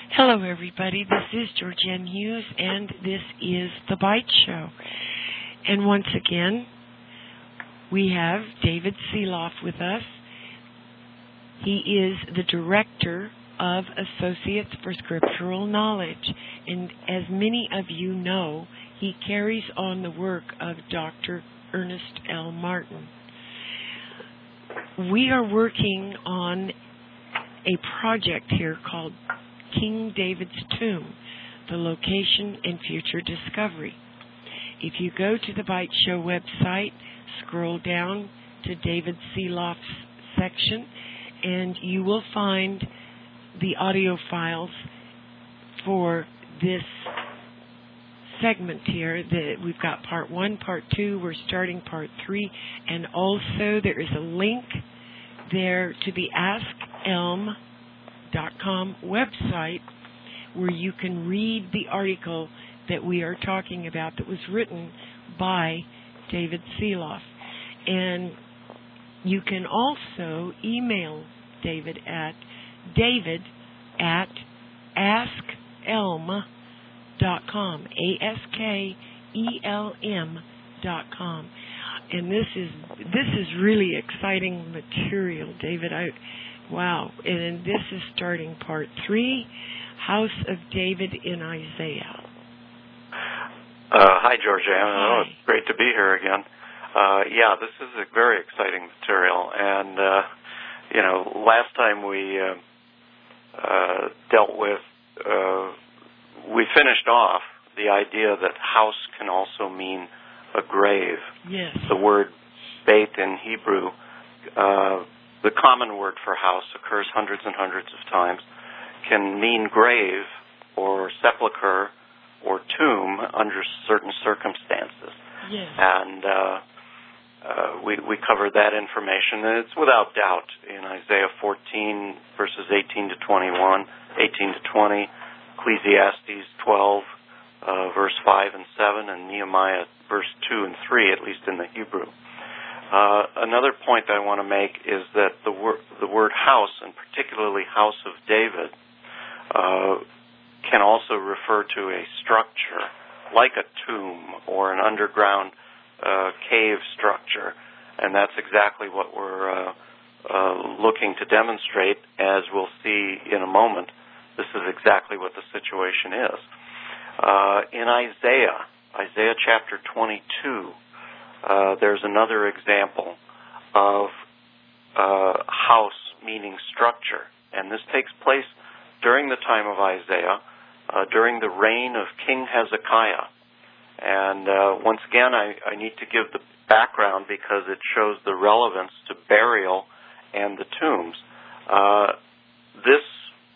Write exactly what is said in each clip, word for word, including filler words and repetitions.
Hello, everybody. This is Georgianne Hughes, and this is The Bite Show. And once again, we have David Seeloff with us. He is the Director of Associates for Scriptural Knowledge. And as many of you know, he carries on the work of Doctor Ernest L. Martin. We are working on a project here called King David's Tomb, the location and future discovery. If you go to the Bite Show website, scroll down to David Seeloff's section, and you will find the audio files for this segment here. That we've got part one, part two, we're starting part three, and also there is a link there to the ask elm dot com website where you can read the article that we are talking about that was written by David Seeloff. And you can also email David at david at ask elm dot com, A S K E L M dot com. And this is this is really exciting material, David. I Wow. And this is starting part three, House of David in Isaiah. Uh, hi, Georgianne. Hi. Oh, it's great to be here again. Uh, yeah, this is a very exciting material. And, uh, you know, last time we uh, uh, dealt with, uh, we finished off the idea that house can also mean a grave. Yes. The word beit in Hebrew, uh, the common word for house, occurs hundreds and hundreds of times, can mean grave or sepulcher or tomb under certain circumstances. Yes. And uh, uh, we, we covered that information, and it's without doubt in Isaiah fourteen, verses eighteen to twenty-one, eighteen to twenty, Ecclesiastes twelve, uh, verse five and seven, and Nehemiah verse two and three, at least in the Hebrew. Uh, another point I want to make is that the word the word house, and particularly House of David, uh, can also refer to a structure like a tomb or an underground uh, cave structure, and that's exactly what we're uh, uh, looking to demonstrate. As we'll see in a moment, this is exactly what the situation is. Uh, in Isaiah, Isaiah chapter twenty-two, Uh, there's another example of uh, house meaning structure, and this takes place during the time of Isaiah, uh, during the reign of King Hezekiah. And uh, once again, I, I need to give the background because it shows the relevance to burial and the tombs. Uh, this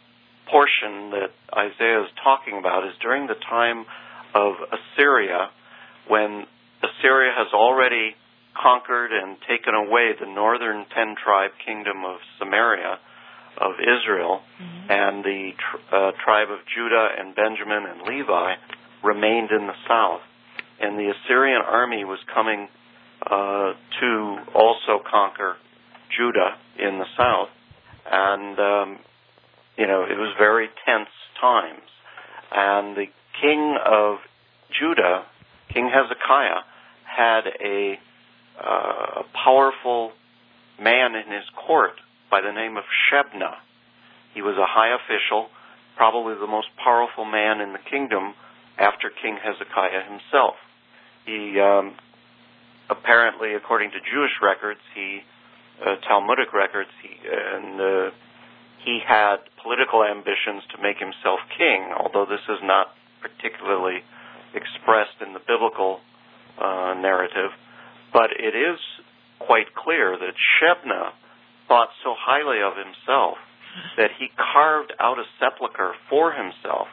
portion that Isaiah is talking about is during the time of Assyria, when Assyria has already conquered and taken away the northern ten-tribe kingdom of Samaria, of Israel, mm-hmm. and the tr- uh, tribe of Judah and Benjamin and Levi remained in the south. And the Assyrian army was coming uh, to also conquer Judah in the south. And, um, you know, it was very tense times. And the king of Judah, King Hezekiah, had a uh, powerful man in his court by the name of Shebna. He was a high official, probably the most powerful man in the kingdom after King Hezekiah himself. He um, apparently, according to Jewish records, he uh, Talmudic records, he, and uh, he had political ambitions to make himself king, although this is not particularly expressed in the biblical uh, narrative. But it is quite clear that Shebna thought so highly of himself that he carved out a sepulcher for himself,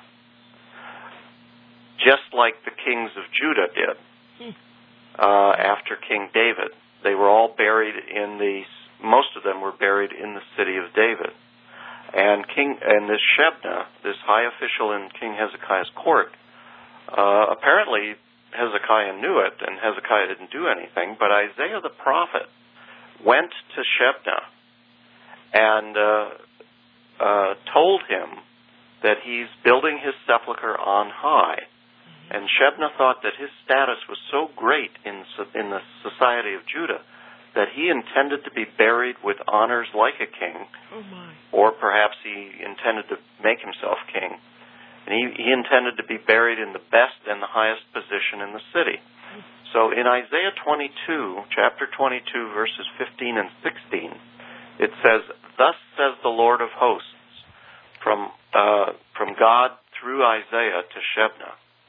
just like the kings of Judah did uh, after King David. They were all buried in the, most of them were buried in the city of David. And King and this Shebna, this high official in King Hezekiah's court, uh, apparently Hezekiah knew it, and Hezekiah didn't do anything, but Isaiah the prophet went to Shebna and uh, uh, told him that he's building his sepulcher on high. And Shebna thought that his status was so great in in the society of Judah that he intended to be buried with honors like a king, oh my. or perhaps he intended to make himself king. And he, he intended to be buried in the best and the highest position in the city. So in Isaiah twenty-two, chapter twenty-two, verses fifteen and sixteen, it says, "Thus says the Lord of hosts," from uh, from God through Isaiah to Shebna,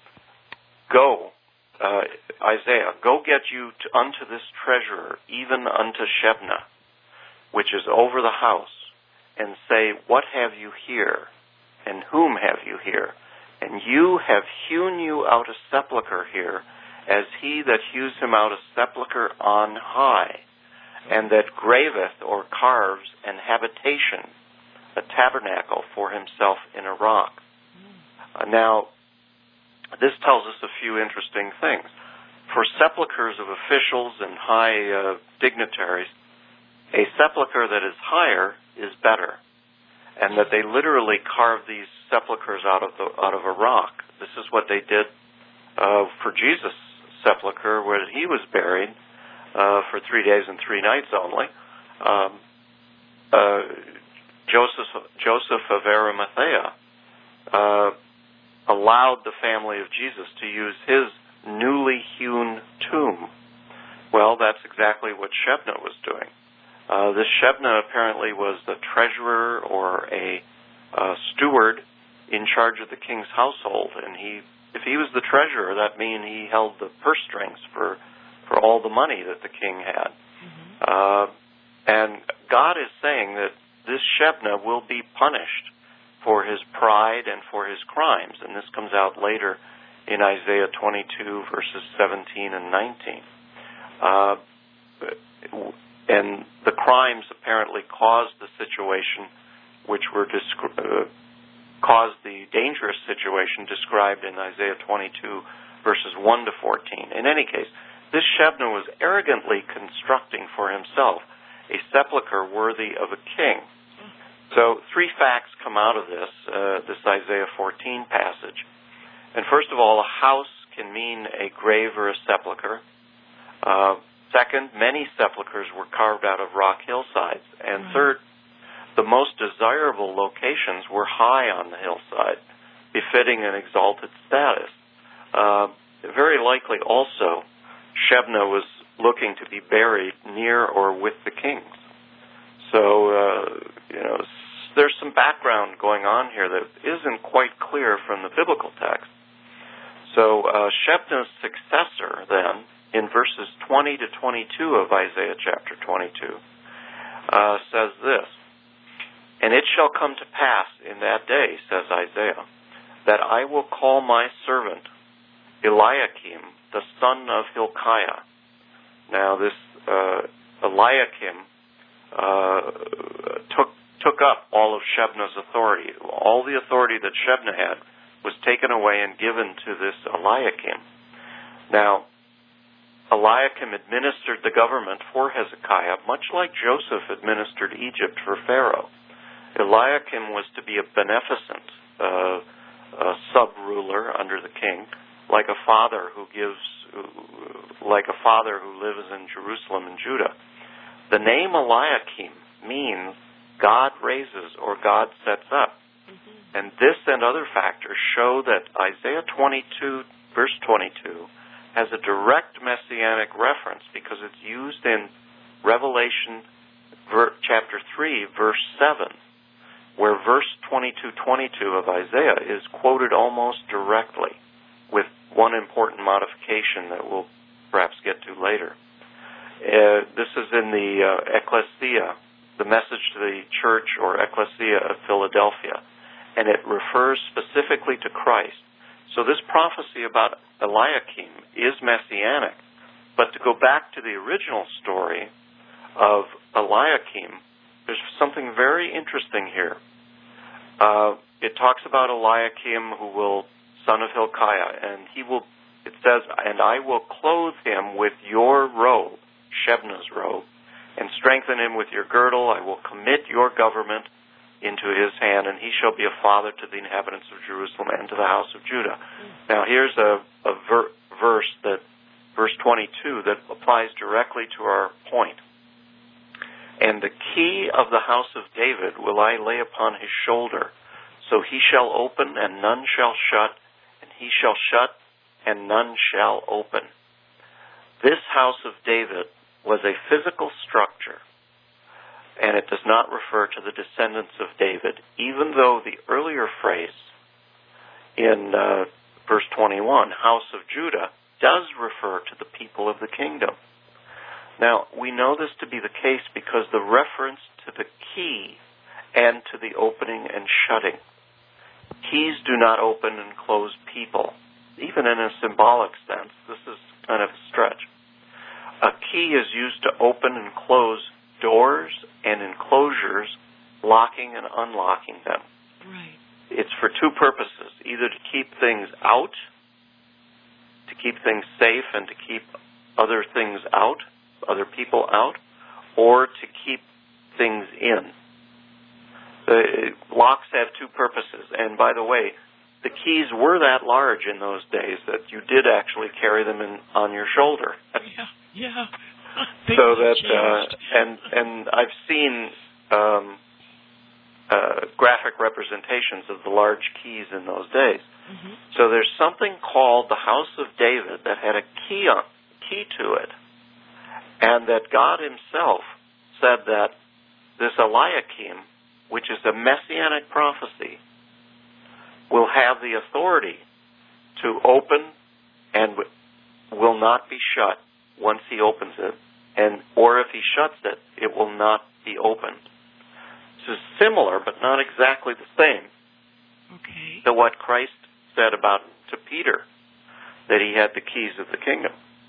"Go, uh, Isaiah, go get you to, unto this treasurer, even unto Shebna, which is over the house, and say, What have you here? And whom have you here? And you have hewn you out a sepulchre here, as he that hews him out a sepulchre on high, and that graveth or carves an habitation, a tabernacle for himself in a rock." Uh, now, this tells us a few interesting things. For sepulchres of officials and high uh, dignitaries, a sepulchre that is higher is better, and that they literally carve these sepulchres out of the out of a rock. This is what they did uh, for Jesus' sepulchre, where he was buried uh, for three days and three nights only. Um, uh, Joseph Joseph of Arimathea uh, allowed the family of Jesus to use his newly hewn tomb. Well, that's exactly what Shebna was doing. Uh, this Shebna apparently was the treasurer or a uh, steward in charge of the king's household, and he, if he was the treasurer, that means he held the purse strings for for all the money that the king had. Mm-hmm. Uh, and God is saying that this Shebna will be punished for his pride and for his crimes, and this comes out later in Isaiah twenty-two, verses seventeen and nineteen. Uh, and the crimes apparently caused the situation which were descri- uh, caused the dangerous situation described in Isaiah twenty-two, verses one to fourteen. In any case, this Shebna was arrogantly constructing for himself a sepulchre worthy of a king. So three facts come out of this, uh, this Isaiah fourteen passage. And first of all, a house can mean a grave or a sepulchre. Uh, second, many sepulchres were carved out of rock hillsides. And right. Third, the most desirable locations were high on the hillside, befitting an exalted status. Uh, very likely also, Shebna was looking to be buried near or with the kings. So, uh, you know, there's some background going on here that isn't quite clear from the biblical text. So, uh, Shebna's successor, then, in verses twenty to twenty-two of Isaiah chapter twenty-two, uh, says this, "And it shall come to pass in that day, says Isaiah, that I will call my servant Eliakim, the son of Hilkiah." Now, this uh, Eliakim uh, took took up all of Shebna's authority. All the authority that Shebna had was taken away and given to this Eliakim. Now, Eliakim administered the government for Hezekiah, much like Joseph administered Egypt for Pharaoh. Eliakim was to be a beneficent uh, uh, sub-ruler under the king, like a father who gives, like a father who lives in Jerusalem and Judah. The name Eliakim means God raises or God sets up. Mm-hmm. And this and other factors show that Isaiah twenty-two, verse twenty-two, has a direct messianic reference because it's used in Revelation ver- chapter three, verse seven, where verse twenty-two twenty-two of Isaiah is quoted almost directly, with one important modification that we'll perhaps get to later. Uh, this is in the uh, Ecclesia, the message to the church or Ecclesia of Philadelphia, and it refers specifically to Christ. So this prophecy about Eliakim is messianic, but to go back to the original story of Eliakim, there's something very interesting here. Uh, it talks about Eliakim, who will, son of Hilkiah, and he will, it says, "And I will clothe him with your robe," Shebna's robe, "and strengthen him with your girdle. I will commit your government into his hand, and he shall be a father to the inhabitants of Jerusalem and to the house of Judah. Now, here's a, a ver- verse that, verse twenty-two, that applies directly to our point. And the key of the house of David will I lay upon his shoulder, so he shall open and none shall shut, and he shall shut and none shall open. This house of David was a physical structure, and it does not refer to the descendants of David, even though the earlier phrase in uh, verse twenty-one, house of Judah, does refer to the people of the kingdom. Now, we know this to be the case because the reference to the key and to the opening and shutting. Keys do not open and close people, even in a symbolic sense. This is kind of a stretch. A key is used to open and close doors and enclosures, locking and unlocking them. Right. It's for two purposes, either to keep things out, to keep things safe and to keep other things out, other people out, or to keep things in. The locks have two purposes. And by the way, the keys were that large in those days that you did actually carry them in, on your shoulder. Yeah, yeah. So that, uh, and and I've seen um, uh, graphic representations of the large keys in those days. Mm-hmm. So there's something called the House of David that had a key on, key to it, and that God Himself said that this Eliakim, which is a messianic prophecy, will have the authority to open and will not be shut once He opens it, and or if He shuts it, it will not be opened. This is similar, but not exactly the same, okay, to what Christ said about to Peter, that he had the keys of the kingdom.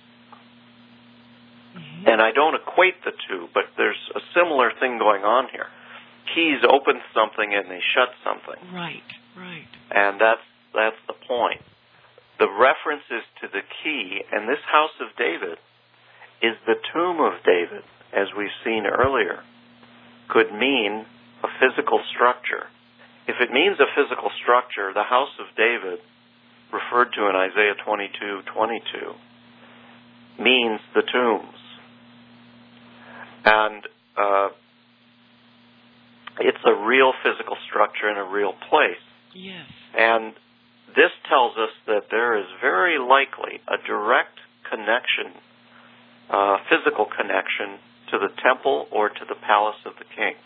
Mm-hmm. And I don't equate the two, but there's a similar thing going on here. Keys open something and they shut something. Right, right. And that's that's the point. The references to the key, and this house of David is the tomb of David, as we've seen earlier, could mean a physical structure. If it means a physical structure, the house of David, referred to in Isaiah twenty-two twenty-two, means the tombs. And uh, it's a real physical structure in a real place. Yes. And this tells us that there is very likely a direct connection, uh, physical connection, to the temple or to the palace of the king,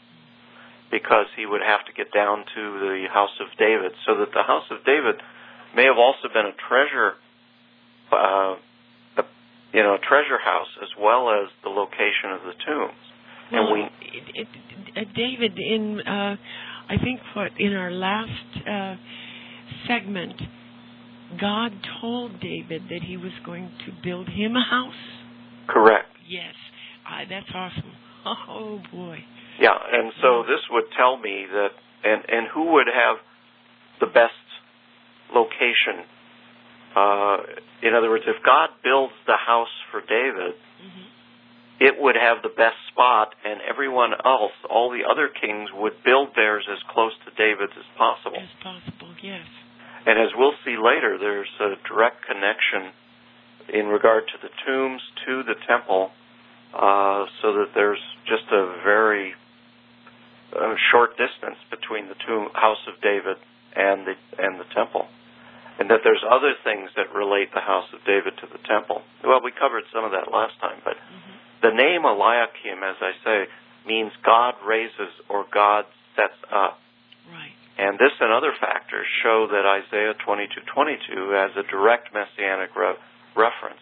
because he would have to get down to the house of David, so that the house of David may have also been a treasure, uh, a, you know, a treasure house, as well as the location of the tombs. Well, and we, it, it, uh, David, in uh, I think what in our last uh, segment, God told David that He was going to build him a house. Correct. Yes, uh, that's awesome. Oh boy. Yeah, and so this would tell me that, and, and who would have the best location? Uh, in other words, if God builds the house for David, mm-hmm. it would have the best spot, and everyone else, all the other kings, would build theirs as close to David's as possible. As possible, yes. And as we'll see later, there's a direct connection in regard to the tombs to the temple, uh, so that there's just a very uh, short distance between the tomb, house of David and the and the temple, and that there's other things that relate the house of David to the temple. Well, we covered some of that last time, but mm-hmm. the name Eliakim, as I say, means God raises or God sets up. Right. And this and other factors show that Isaiah twenty-two twenty-two has a direct messianic re- reference.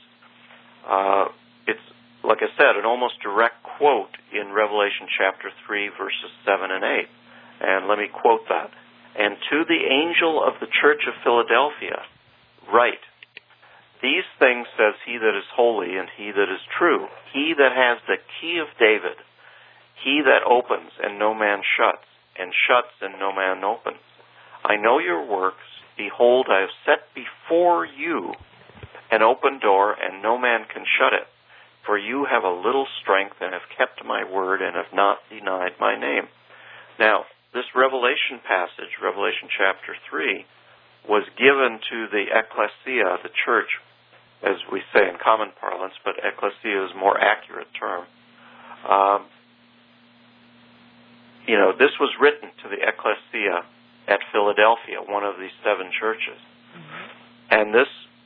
Uh, it's, like I said, an almost direct quote in Revelation chapter three, verses seven and eight. And let me quote that. And to the angel of the church of Philadelphia, write, these things says he that is holy and he that is true, he that has the key of David, he that opens and no man shuts, and shuts and no man opens. I know your works. Behold, I have set before you an open door, and no man can shut it. For you have a little strength, and have kept my word, and have not denied my name. Now, this Revelation passage, Revelation chapter three, was given to the ecclesia, the church, as we say in common parlance, but ecclesia is a more accurate term. Um, you know, this was written to the ecclesia at Philadelphia, one of these seven churches. Mm-hmm. And this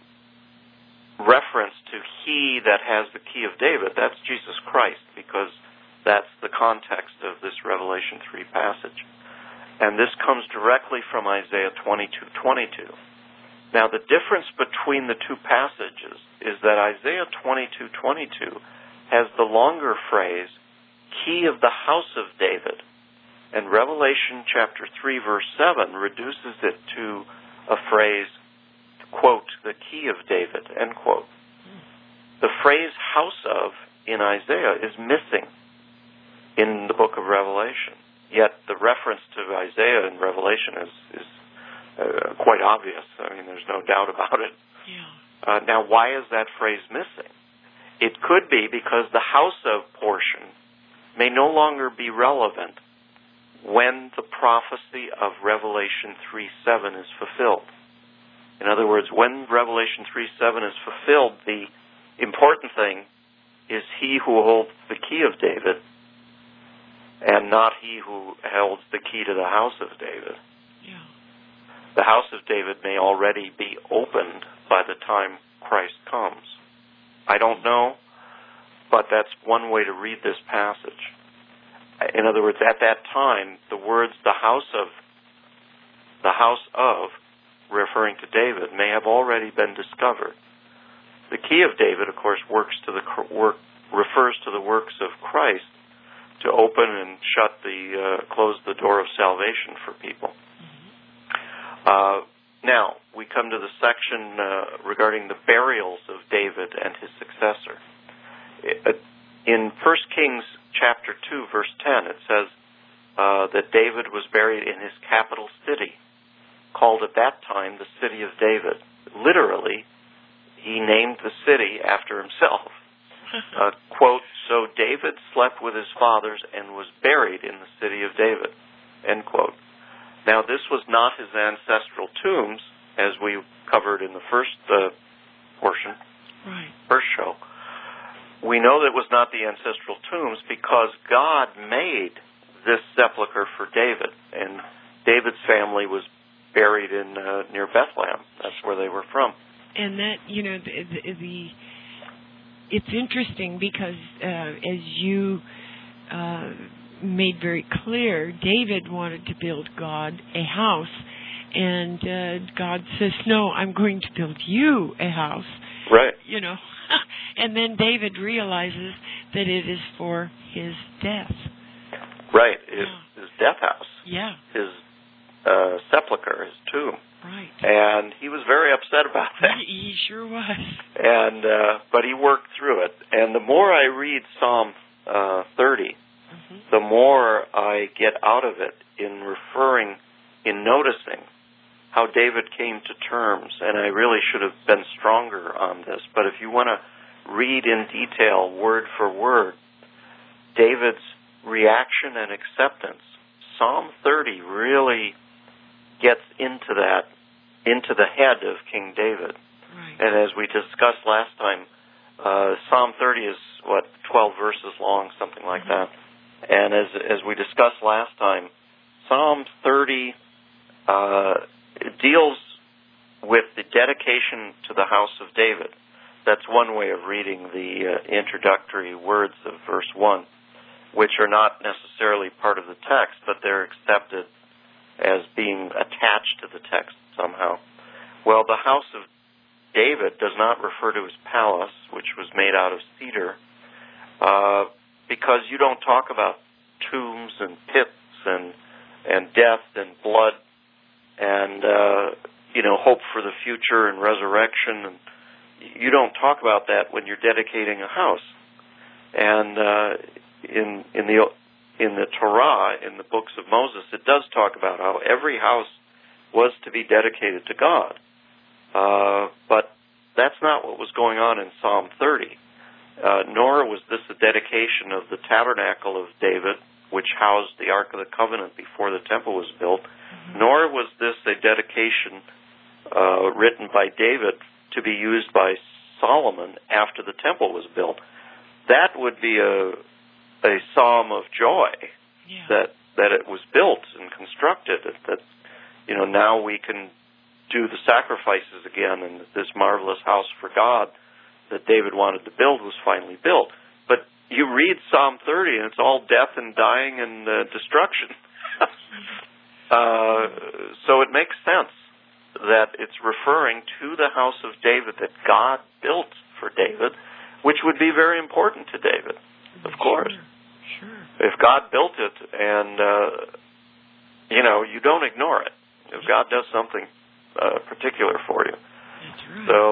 reference to he that has the key of David, that's Jesus Christ, because that's the context of this Revelation three passage. And this comes directly from Isaiah twenty-two twenty-two. Now, the difference between the two passages is that Isaiah twenty-two twenty-two has the longer phrase, key of the house of David. And Revelation chapter three, verse seven reduces it to a phrase, quote, the key of David, end quote. The phrase house of in Isaiah is missing in the book of Revelation. Yet the reference to Isaiah in Revelation is, is uh, quite obvious. I mean, there's no doubt about it. Yeah. Uh, now, why is that phrase missing? It could be because the house of portion may no longer be relevant when the prophecy of Revelation three seven is fulfilled. In other words, when Revelation three seven is fulfilled, the important thing is he who holds the key of David and not he who holds the key to the house of David. Yeah. The house of David may already be opened by the time Christ comes. I don't know, but that's one way to read this passage. In other words, at that time, the words "the house of," the house of, referring to David, may have already been discovered. The key of David, of course, works to the work refers to the works of Christ to open and shut the uh, close the door of salvation for people. Mm-hmm. Uh, now we come to the section uh, regarding the burials of David and his successor. It, in First Kings chapter two, verse ten, it says uh, that David was buried in his capital city, called at that time the city of David. Literally, he named the city after himself. Uh, quote, so David slept with his fathers and was buried in the city of David, end quote. Now, this was not his ancestral tombs, as we covered in the first uh, portion, right. first show. We know that it was not the ancestral tombs because God made this sepulcher for David, and David's family was buried in uh, near Bethlehem. That's where they were from. And that, you know, the, the, the it's interesting because uh, as you uh, made very clear, David wanted to build God a house, and uh, God says, no, I'm going to build you a house. Right. You know, and then David realizes that it is for his death. Right, his, yeah. his death house. Yeah. His uh, sepulcher, his tomb. Right. And he was very upset about that. He, he sure was. And uh, but he worked through it. And the more I read Psalm uh, thirty, mm-hmm. the more I get out of it in referring, in noticing how David came to terms. And I really should have been stronger on this. But if you want to read in detail, word for word, David's reaction and acceptance, Psalm thirty really gets into that, into the head of King David. Right. And as we discussed last time, uh, Psalm thirty is, what, twelve verses long, something like mm-hmm. that. And as as we discussed last time, Psalm thirty uh, deals with the dedication to the house of David. That's one way of reading the uh, introductory words of verse one, which are not necessarily part of the text, but they're accepted as being attached to the text somehow. Well, the house of David does not refer to his palace, which was made out of cedar, uh, because you don't talk about tombs and pits and and death and blood and uh, you know hope for the future and resurrection, and you don't talk about that when you're dedicating a house. And uh, in in the in the Torah, in the books of Moses, it does talk about how every house was to be dedicated to God. Uh, but that's not what was going on in Psalm thirty. Uh, nor was this a dedication of the tabernacle of David which housed the Ark of the Covenant before the temple was built, mm-hmm. nor was this a dedication uh, written by David to be used by Solomon after the temple was built. That would be a a psalm of joy yeah. that that it was built and constructed. That, you know, now we can do the sacrifices again, and this marvelous house for God that David wanted to build was finally built. But you read Psalm thirty, and it's all death and dying and uh, destruction. uh, so it makes sense that it's referring to the house of David that God built for David, which would be very important to David, of course. Sure. Sure. If God built it, and, uh, you know, you don't ignore it. If God does something uh, particular for you. That's right. So,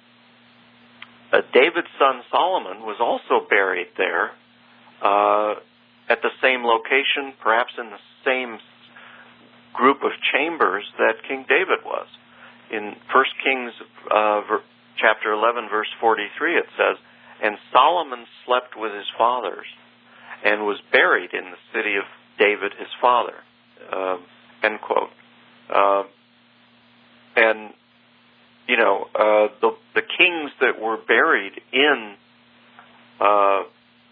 uh, David's son Solomon was also buried there uh, at the same location, perhaps in the same group of chambers that King David was. In First Kings uh, ver- chapter eleven, verse forty-three, it says, "And Solomon slept with his fathers, and was buried in the city of David his father." Uh, end quote. Uh, and, you know, uh, the, the kings that were buried in uh,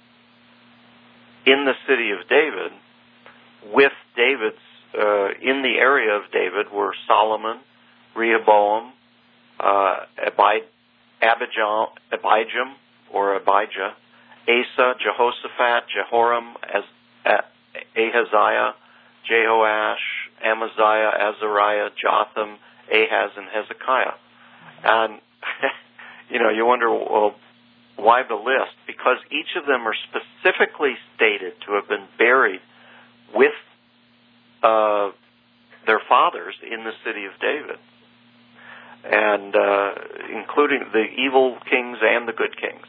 in the city of David, with David's, uh, in the area of David, were Solomon, Rehoboam, uh, Abi- Abijam, Abijam, or Abijah, Asa, Jehoshaphat, Jehoram, Az- Ahaziah, Jehoash, Amaziah, Azariah, Jotham, Ahaz, and Hezekiah. And, you know, you wonder, well, why the list? Because each of them are specifically stated to have been buried with uh, their fathers in the city of David, and uh, including the evil kings and the good kings.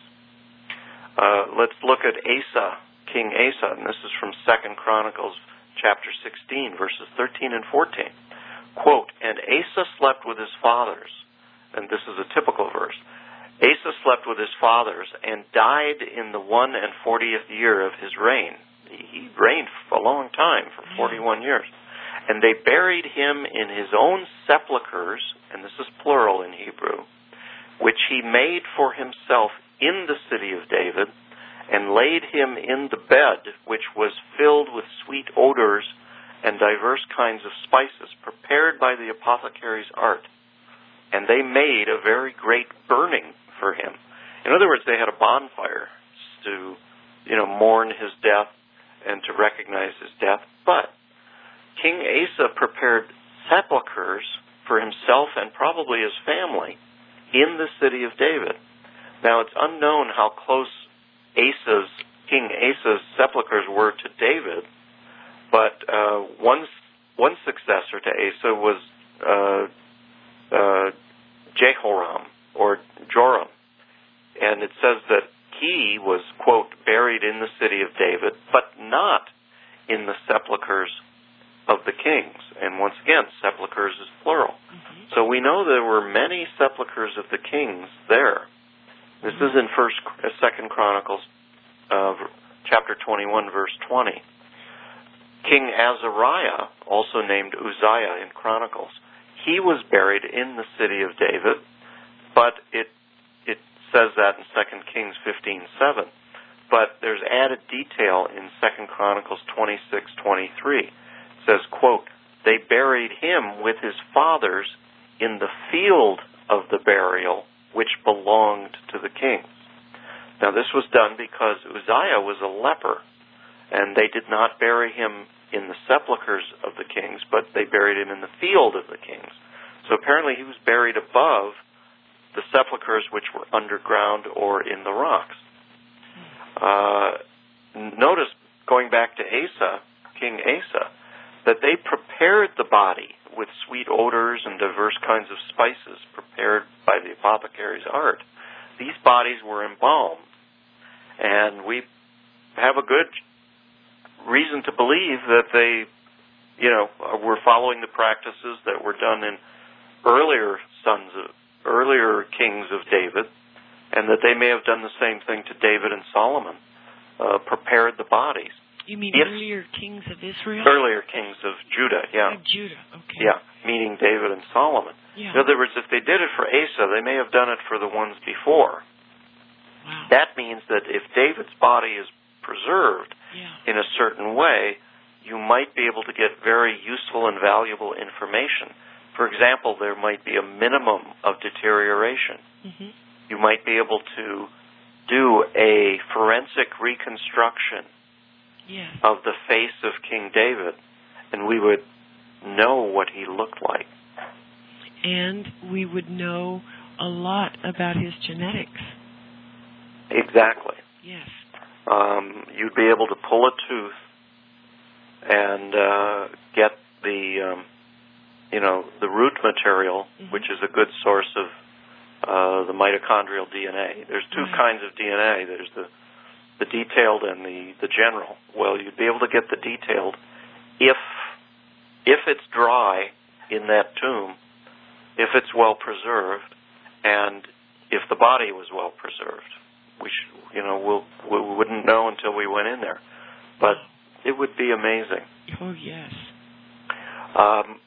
Uh, let's look at Asa, King Asa, and this is from Second Chronicles chapter sixteen, verses thirteen and fourteen. Quote, "And Asa slept with his fathers," and this is a typical verse. "Asa slept with his fathers and died in the one and fortieth year of his reign." He reigned for a long time, for forty-one years. "And they buried him in his own sepulchres," and this is plural in Hebrew, "which he made for himself in the city of David, and laid him in the bed which was filled with sweet odors and diverse kinds of spices, prepared by the apothecary's art. And they made a very great burning for him." In other words, they had a bonfire to, you know, mourn his death and to recognize his death. But King Asa prepared sepulchres for himself and probably his family in the city of David. Now, it's unknown how close Asa's, King Asa's sepulchres were to David, but uh, one one successor to Asa was uh, uh, Jehoram, or Joram. And it says that he was, quote, "buried in the city of David, but not in the sepulchres of the kings." And once again, sepulchres is plural. Mm-hmm. So we know there were many sepulchres of the kings there. This is in First, Second Chronicles, uh, chapter twenty-one, verse twenty. King Azariah, also named Uzziah in Chronicles, he was buried in the city of David, but it it says that in Second Kings fifteen seven. But there's added detail in Second Chronicles twenty-six twenty-three. It says, quote, "They buried him with his fathers in the field of the burial which belonged to the kings." Now, this was done because Uzziah was a leper, and they did not bury him in the sepulchres of the kings, but they buried him in the field of the kings. So apparently he was buried above the sepulchres which were underground or in the rocks. Uh, notice, going back to Asa, King Asa, that they prepared the body with sweet odors and diverse kinds of spices prepared by the apothecary's art. These bodies were embalmed, and we have a good reason to believe that they, you know, were following the practices that were done in earlier sons of, earlier kings of David, and that they may have done the same thing to David and Solomon, uh, prepared the bodies. You mean if, earlier kings of Israel? Earlier kings of Judah, yeah. Of Judah, okay. Yeah, meaning David and Solomon. Yeah. In other words, if they did it for Asa, they may have done it for the ones before. Wow. That means that if David's body is preserved yeah. in a certain way, you might be able to get very useful and valuable information. For example, there might be a minimum of deterioration. Mm-hmm. You might be able to do a forensic reconstruction yes. of the face of King David, and we would know what he looked like. And we would know a lot about his genetics. Exactly. Yes. Um, you'd be able to pull a tooth and uh, get the, um, you know, the root material, mm-hmm. which is a good source of uh, the mitochondrial D N A. There's two right. kinds of D N A. There's the the detailed and the, the general. Well, you'd be able to get the detailed if if it's dry in that tomb, if it's well preserved, and if the body was well preserved. We should, you know, we'll, we wouldn't know until we went in there, but it would be amazing. Oh yes. Um,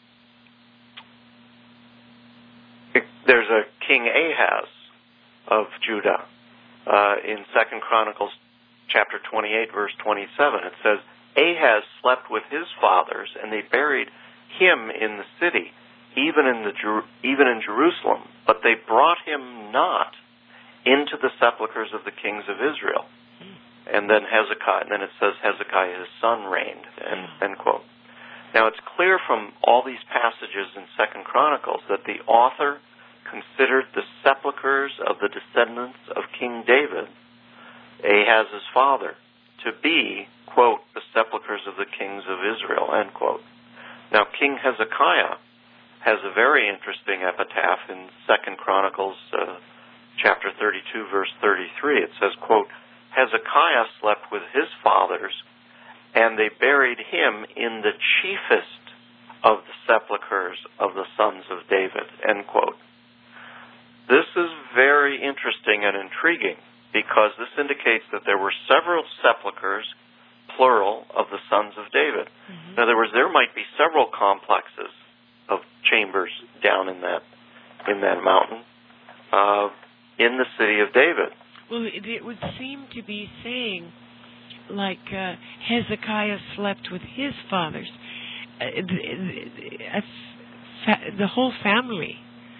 it, there's a King Ahaz of Judah uh, in Second Chronicles chapter twenty-eight, verse twenty-seven. It says, Ahaz slept with his fathers, and they buried him in the city, even in the even in Jerusalem, but they brought him not into the sepulchres of the kings of Israel. And then Hezekiah, and then it says Hezekiah, his son, reigned, end, end quote. Now, it's clear from all these passages in Second Chronicles that the author considered the sepulchres of the descendants of King David, Ahaz's father, to be, quote, the sepulchres of the kings of Israel, end quote. Now, King Hezekiah has a very interesting epitaph in Second Chronicles uh, chapter thirty-two, verse thirty-three. It says, quote, Hezekiah slept with his fathers, and they buried him in the chiefest of the sepulchres of the sons of David, end quote. This is very interesting and intriguing because this indicates that there were several sepulchres, plural, of the sons of David. Mm-hmm. In other words, there might be several complexes of chambers down in that in that mountain uh, in the city of David. Well, it, it would seem to be saying, like uh, Hezekiah slept with his fathers, uh, the, the, fa- the whole family.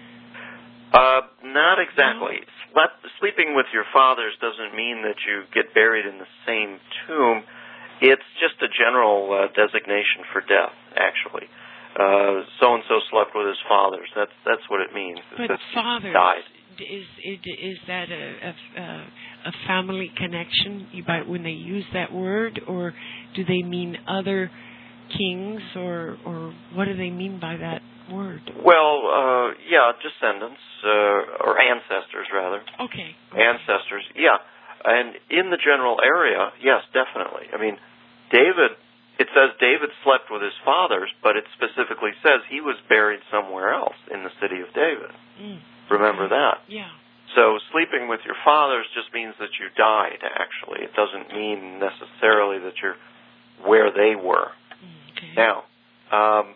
Uh, not exactly. No. Slept, sleeping with your fathers doesn't mean that you get buried in the same tomb. It's just a general uh, designation for death, actually. Uh, so-and-so slept with his fathers. That's that's what it means. But fathers, died. is is that a, a, a family connection when they use that word, or do they mean other kings, or or what do they mean by that word? Well, uh, yeah, descendants uh, or ancestors, rather. Okay. okay. Ancestors, yeah, and in the general area, yes, definitely. I mean, David. It says David slept with his fathers, but it specifically says he was buried somewhere else in the city of David. Mm, Remember okay. that. Yeah. So sleeping with your fathers just means that you died, actually. It doesn't mean necessarily that you're where they were. Okay. Now, um,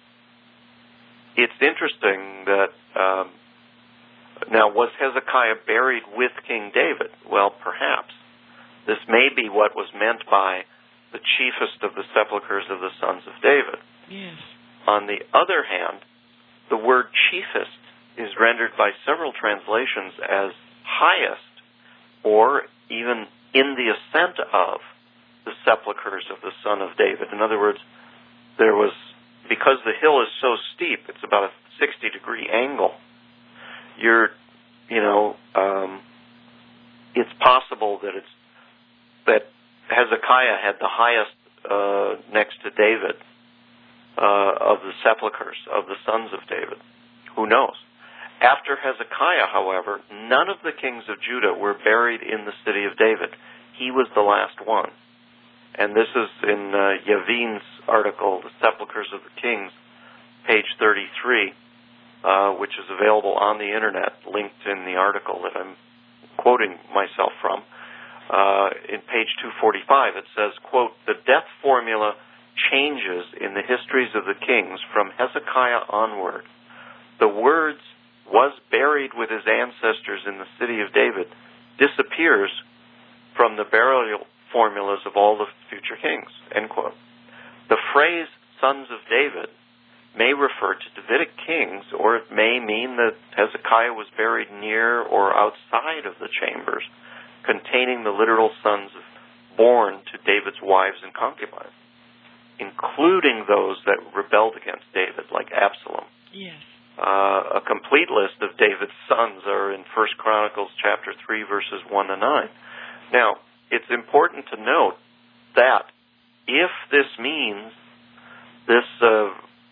it's interesting that, um, now, was Hezekiah buried with King David? Well, perhaps. This may be what was meant by the chiefest of the sepulchres of the sons of David. Yes. On the other hand, the word chiefest is rendered by several translations as highest, or even in the ascent of the sepulchres of the son of David. In other words, there was, because the hill is so steep, it's about a sixty degree angle. You're, you know, um, it's possible that it's that Hezekiah had the highest uh, next to David uh, of the sepulchres of the sons of David. Who knows? After Hezekiah, however, none of the kings of Judah were buried in the city of David. He was the last one. And this is in uh, Yavin's article, The Sepulchres of the Kings, page thirty-three, uh, which is available on the Internet, linked in the article that I'm quoting myself from. Uh, in page two forty-five, it says, quote, "The death formula changes in the histories of the kings from Hezekiah onward. The words, 'was buried with his ancestors in the city of David,' disappears from the burial formulas of all the future kings," end quote. The phrase, "sons of David," may refer to Davidic kings, or it may mean that Hezekiah was buried near or outside of the chambers containing the literal sons born to David's wives and concubines, including those that rebelled against David, like Absalom. Yes. Uh, a complete list of David's sons are in First Chronicles chapter three, verses one to nine. Now, it's important to note that if this means this uh,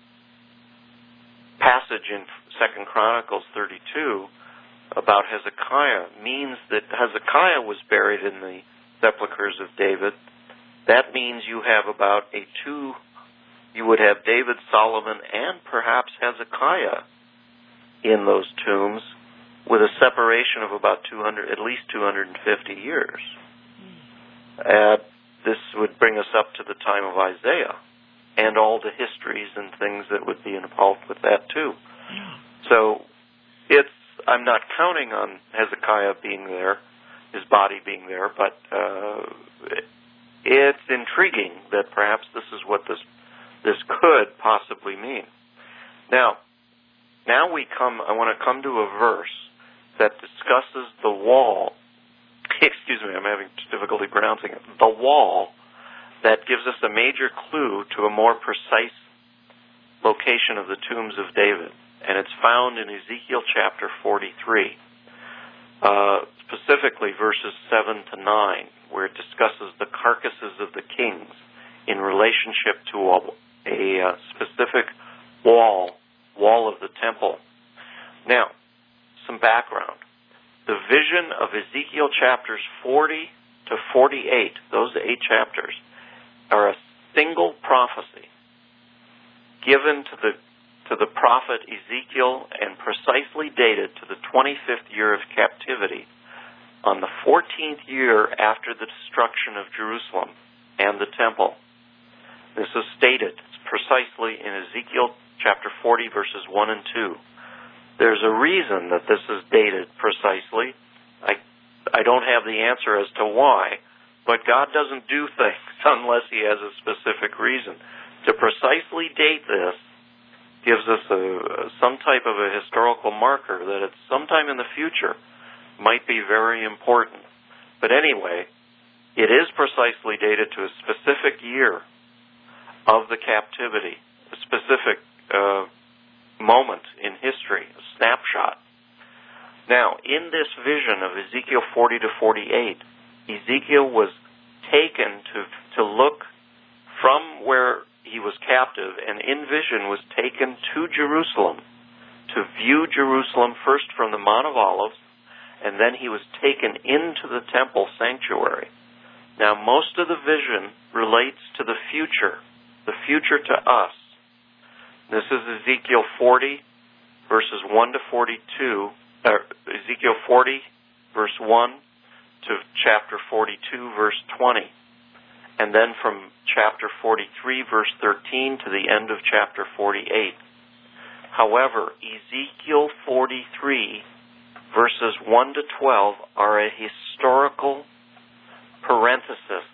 passage in Second Chronicles thirty-two about Hezekiah means that Hezekiah was buried in the sepulchres of David, that means you have about a two, you would have David, Solomon, and perhaps Hezekiah in those tombs with a separation of about two hundred, at least two hundred fifty years. Uh, this would bring us up to the time of Isaiah and all the histories and things that would be involved with that too. So it's, I'm not counting on Hezekiah being there, his body being there, but uh, it's intriguing that perhaps this is what this this could possibly mean. Now, now we come, I want to come to a verse that discusses the wall, excuse me, I'm having difficulty pronouncing it, the wall that gives us a major clue to a more precise location of the tombs of David. And it's found in Ezekiel chapter forty-three, uh, specifically verses seven to nine, where it discusses the carcasses of the kings in relationship to a, a uh, specific wall, wall of the temple. Now, some background. The vision of Ezekiel chapters forty to forty-eight, those eight chapters, are a single prophecy given to the to the prophet Ezekiel and precisely dated to the twenty-fifth year of captivity on the fourteenth year after the destruction of Jerusalem and the temple. This is stated precisely in Ezekiel chapter forty, verses one and two. There's a reason that this is dated precisely. I, I don't have the answer as to why, but God doesn't do things unless He has a specific reason. To precisely date this gives us a, some type of a historical marker that it's sometime in the future might be very important. But anyway, it is precisely dated to a specific year of the captivity, a specific uh, moment in history, a snapshot. Now, in this vision of Ezekiel forty to forty-eight, Ezekiel was taken to to look from where he was captive, and in vision was taken to Jerusalem to view Jerusalem first from the Mount of Olives, and then he was taken into the temple sanctuary. Now, most of the vision relates to the future, the future to us. This is Ezekiel forty, verses one to forty-two, or Ezekiel forty, verse one, to chapter forty-two, verse twenty. And then from chapter forty-three, verse thirteen, to the end of chapter forty-eight. However, Ezekiel forty-three, verses one to twelve, are a historical parenthesis,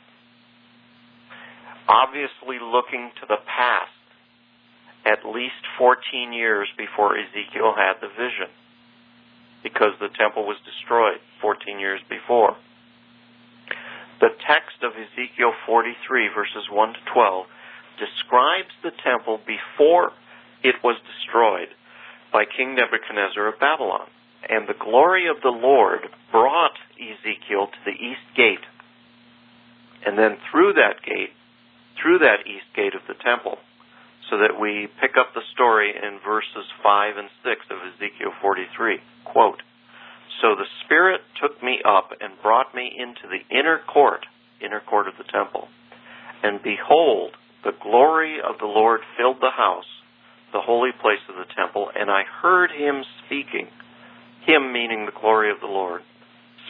obviously looking to the past, at least fourteen years before Ezekiel had the vision, because the temple was destroyed fourteen years before. The text of Ezekiel forty-three, verses one to twelve, describes the temple before it was destroyed by King Nebuchadnezzar of Babylon. And the glory of the Lord brought Ezekiel to the east gate. And then through that gate, through that east gate of the temple, so that we pick up the story in verses five and six of Ezekiel forty-three. Quote, "So the Spirit took me up and brought me into the inner court, inner court of the temple. And behold, the glory of the Lord filled the house, the holy place of the temple, and I heard Him speaking," Him meaning the glory of the Lord,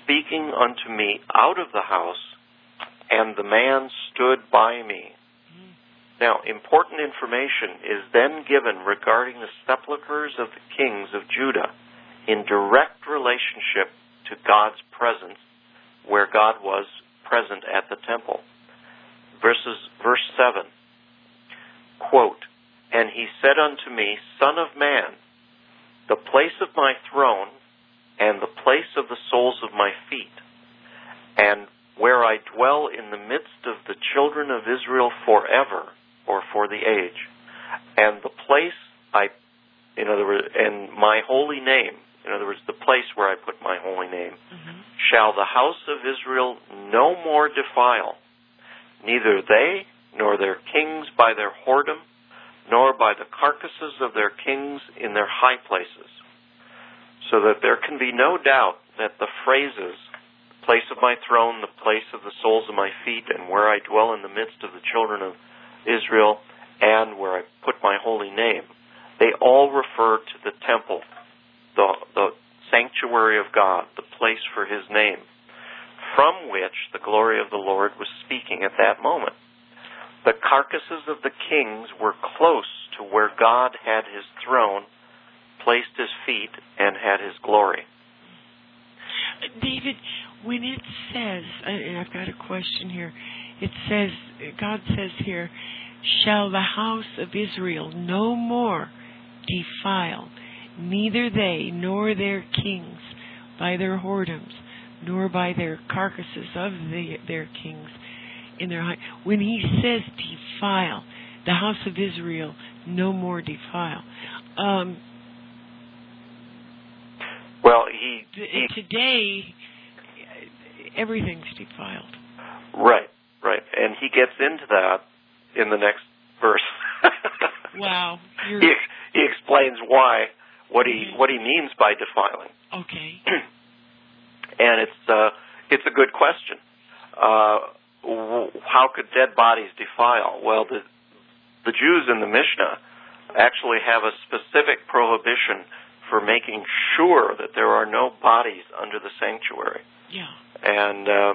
speaking unto me out of the house, and the man stood by me. Mm. Now, important information is then given regarding the sepulchres of the kings of Judah in direct relationship to God's presence, where God was present at the temple. Verses, verse seven, quote, and he said unto me, Son of man, the place of my throne and the place of the soles of my feet, and where I dwell in the midst of the children of Israel forever, or for the age, and the place I, in other words, and my holy name, in other words, the place where I put my holy name, mm-hmm. shall the house of Israel no more defile, neither they nor their kings by their whoredom, nor by the carcasses of their kings in their high places. So that there can be no doubt that the phrases, place of my throne, the place of the soles of my feet, and where I dwell in the midst of the children of Israel, and where I put my holy name, they all refer to the temple, the, the sanctuary of God, the place for his name, from which the glory of the Lord was speaking at that moment. The carcasses of the kings were close to where God had his throne, placed his feet, and had his glory. David, when it says, and I've got a question here, it says, God says here, shall the house of Israel no more defile, neither they nor their kings by their whoredoms, nor by their carcasses of the, their kings in their high. When he says defile, the house of Israel no more defile. Um, well, he, he today everything's defiled. Right, right, and he gets into that in the next verse. Wow, you're... he he explains why what he what he means by defiling. Okay. And it's uh, it's a good question. Uh, how could dead bodies defile? Well, the the Jews in the Mishnah actually have a specific prohibition for making sure that there are no bodies under the sanctuary. Yeah. And uh,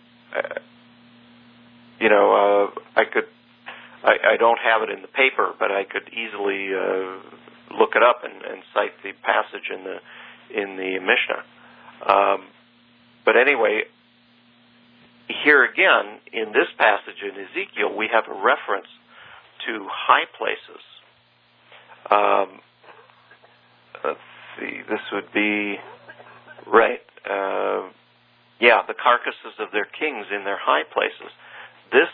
you know, uh, I could I, I don't have it in the paper, but I could easily uh, look it up and, and cite the passage in the in the Mishnah. Um, but anyway, here again, in this passage in Ezekiel, we have a reference to high places. Um, let's see, this would be, right, uh, yeah, the carcasses of their kings in their high places. This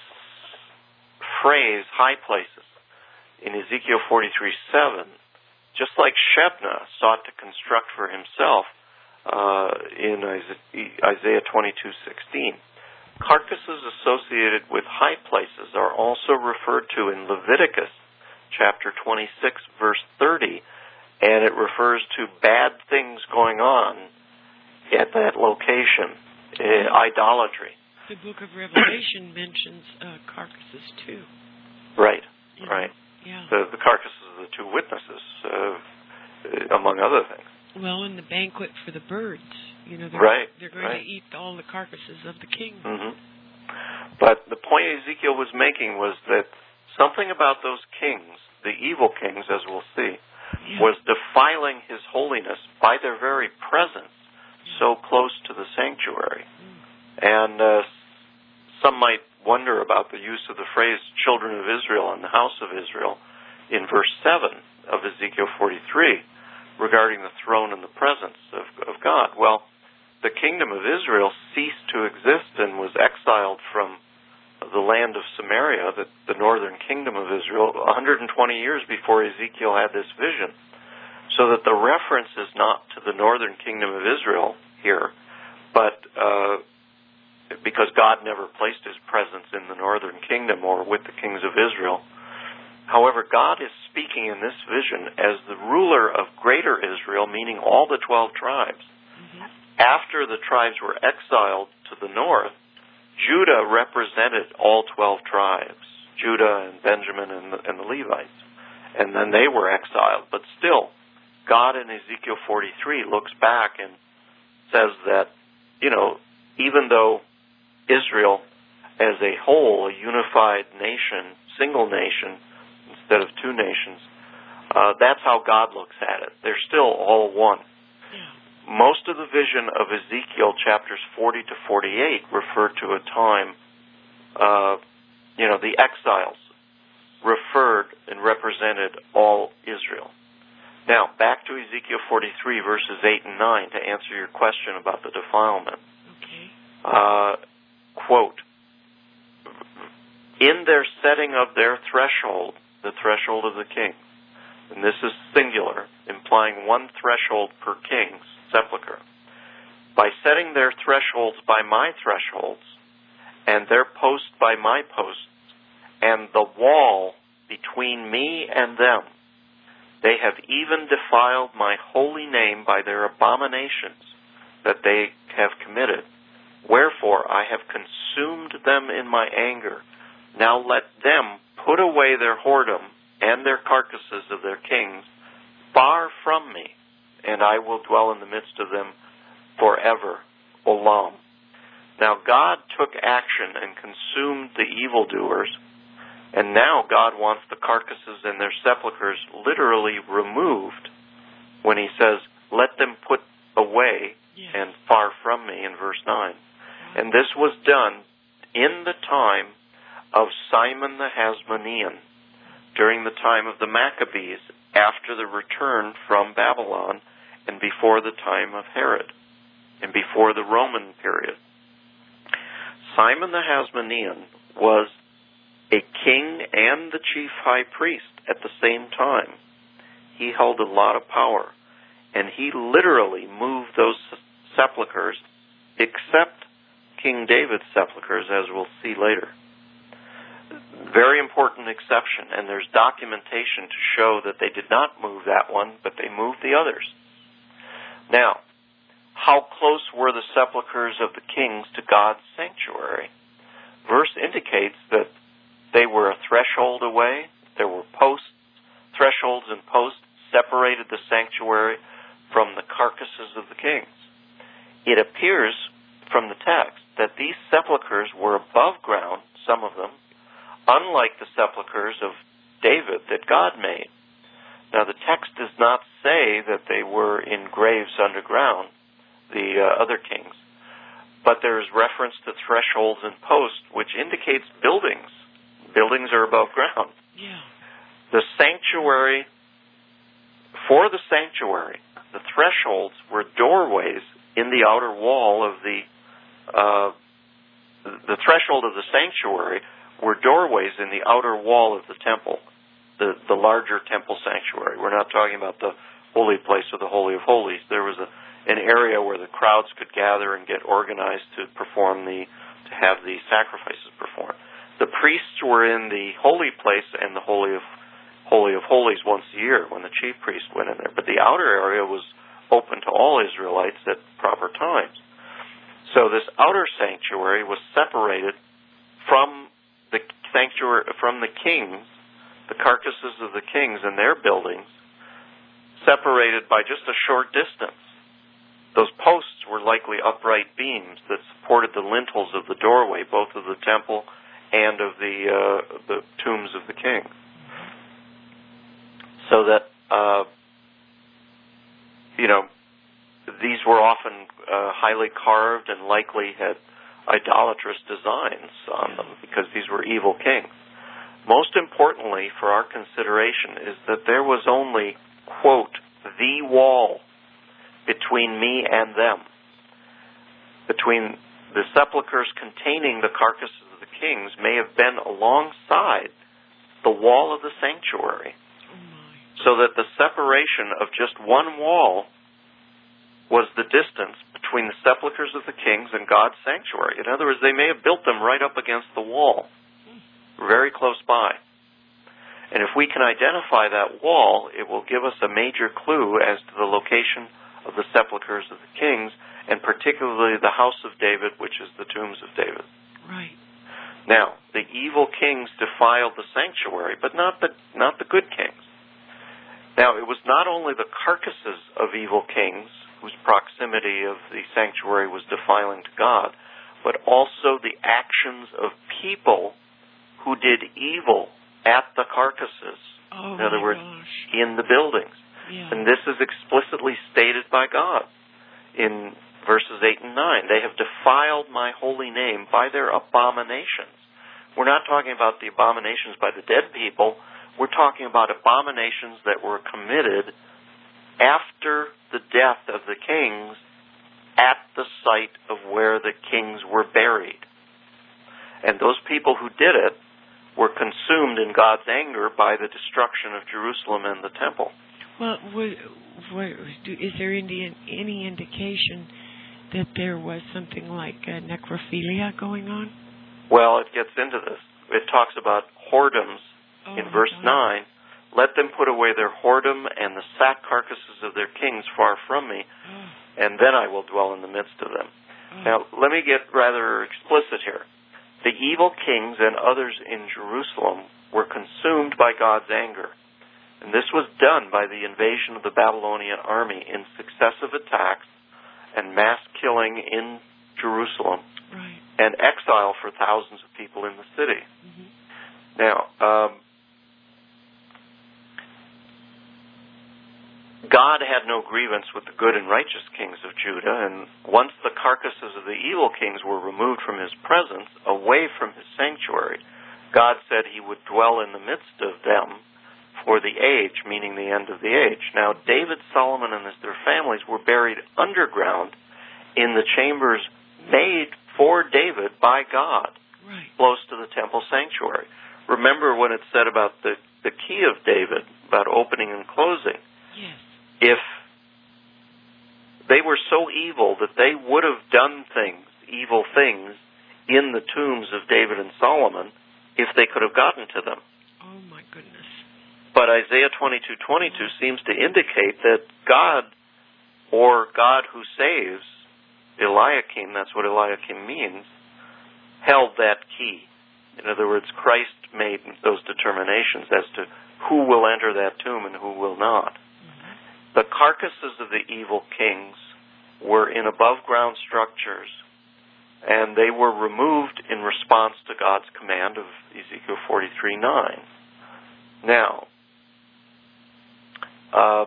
phrase, high places, in Ezekiel forty-three seven, just like Shebna sought to construct for himself uh, in Isaiah twenty-two sixteen, carcasses associated with high places are also referred to in Leviticus chapter twenty-six, verse thirty, and it refers to bad things going on at that location, uh, idolatry. The book of Revelation mentions uh, carcasses too. Right, you right. Know? Yeah. The, the carcasses of the two witnesses, uh, among other things. Well, in the banquet for the birds, you know, they're, right, they're going right. to eat all the carcasses of the king. Mm-hmm. But the point Ezekiel was making was that something about those kings, the evil kings, as we'll see, yeah. was defiling his holiness by their very presence yeah. so close to the sanctuary. Mm. And uh, some might wonder about the use of the phrase children of Israel and the house of Israel in verse seven of Ezekiel forty-three regarding the throne and the presence of, of God. Well, the kingdom of Israel ceased to exist and was exiled from the land of Samaria, the, the northern kingdom of Israel, one hundred twenty years before Ezekiel had this vision. So that the reference is not to the northern kingdom of Israel here, but uh, because God never placed his presence in the northern kingdom or with the kings of Israel. However, God is speaking in this vision as the ruler of greater Israel, meaning all the twelve tribes. Mm-hmm. After the tribes were exiled to the north, Judah represented all twelve tribes, Judah and Benjamin and the, and the Levites. And then they were exiled. But still, God in Ezekiel forty-three looks back and says that you know, even though Israel as a whole, a unified nation, single nation, instead of two nations, uh, that's how God looks at it. They're still all one. Yeah. Most of the vision of Ezekiel chapters forty to forty-eight refer to a time, uh, you know, the exiles referred and represented all Israel. Now, back to Ezekiel forty-three, verses eight and nine, to answer your question about the defilement. Okay. Uh, quote, in their setting of their threshold, the threshold of the king, and this is singular, implying one threshold per king's sepulchre, by setting their thresholds by my thresholds, and their posts by my posts, and the wall between me and them, they have even defiled my holy name by their abominations that they have committed. Wherefore I have consumed them in my anger. Now let them put away their whoredom and their carcasses of their kings far from me, and I will dwell in the midst of them forever. Olam. Now God took action and consumed the evildoers, and now God wants the carcasses and their sepulchres literally removed when he says, let them put away yes. and far from me in verse nine. Wow. And this was done in the time of Simon the Hasmonean, during the time of the Maccabees, after the return from Babylon, and before the time of Herod, and before the Roman period. Simon the Hasmonean was a king and the chief high priest at the same time. He held a lot of power, and he literally moved those sepulchres, except King David's sepulchres, as we'll see later. Very important exception, and there's documentation to show that they did not move that one, but they moved the others. Now, how close were the sepulchres of the kings to God's sanctuary? Verse indicates that they were a threshold away. There were posts, thresholds and posts separated the sanctuary from the carcasses of the kings. It appears from the text that these sepulchres were above ground, some of them, unlike the sepulchres of David that God made. Now, the text does not say that they were in graves underground, the uh, other kings, but there is reference to thresholds and posts, which indicates buildings. Buildings are above ground. Yeah. The sanctuary, for the sanctuary, the thresholds were doorways in the outer wall of the, uh, the threshold of the sanctuary were doorways in the outer wall of the temple, the, the larger temple sanctuary. We're not talking about the holy place or the Holy of Holies. There was a, an area where the crowds could gather and get organized to perform the, to have the sacrifices performed. The priests were in the holy place and the Holy of, Holy of Holies once a year when the chief priest went in there. But the outer area was open to all Israelites at proper times. So this outer sanctuary was separated from the sanctuary, from the kings, the carcasses of the kings and their buildings, separated by just a short distance. Those posts were likely upright beams that supported the lintels of the doorway, both of the temple and of the uh, the tombs of the king. So that, uh, you know, these were often uh, highly carved and likely had idolatrous designs on them because these were evil kings. Most importantly for our consideration is that there was only, quote, the wall between me and them, between the sepulchres containing the carcasses of the kings may have been alongside the wall of the sanctuary, so that the separation of just one wall was the distance between the sepulchres of the kings and God's sanctuary. In other words, they may have built them right up against the wall, very close by. And if we can identify that wall, it will give us a major clue as to the location of the sepulchres of the kings, and particularly the house of David, which is the tombs of David. Right. Now, the evil kings defiled the sanctuary, but not the not the good kings. Now, it was not only the carcasses of evil kings whose proximity of the sanctuary was defiling to God, but also the actions of people who did evil at the carcasses. Oh, in other words, gosh. in the buildings. Yeah. And this is explicitly stated by God in verses eight and nine. They have defiled my holy name by their abominations. We're not talking about the abominations by the dead people. We're talking about abominations that were committed after the death of the kings at the site of where the kings were buried. And those people who did it were consumed in God's anger by the destruction of Jerusalem and the temple. Well, what, what, is there any, any indication that there was something like uh, necrophilia going on? Well, it gets into this. It talks about whoredoms oh, in verse nine. Let them put away their whoredom and the sack carcasses of their kings far from me, oh. and then I will dwell in the midst of them. Oh. Now, let me get rather explicit here. The evil kings and others in Jerusalem were consumed by God's anger. And this was done by the invasion of the Babylonian army in successive attacks and mass killing in Jerusalem, right. and exile for thousands of people in the city. Mm-hmm. Now, um, God had no grievance with the good and righteous kings of Judah, and once the carcasses of the evil kings were removed from his presence, away from his sanctuary, God said he would dwell in the midst of them for the age, meaning the end of the age. Now, David, Solomon, and their families were buried underground in the chambers made for David by God, right. close to the temple sanctuary. Remember when it said about the, the key of David, about opening and closing. Yes. If they were so evil that they would have done things, evil things, in the tombs of David and Solomon, if they could have gotten to them. Oh, my goodness. But Isaiah twenty-two twenty-two seems to indicate that God, or God who saves, Eliakim, that's what Eliakim means, held that key. In other words, Christ made those determinations as to who will enter that tomb and who will not. The carcasses of the evil kings were in above-ground structures, and they were removed in response to God's command of Ezekiel forty-three nine. Now, uh,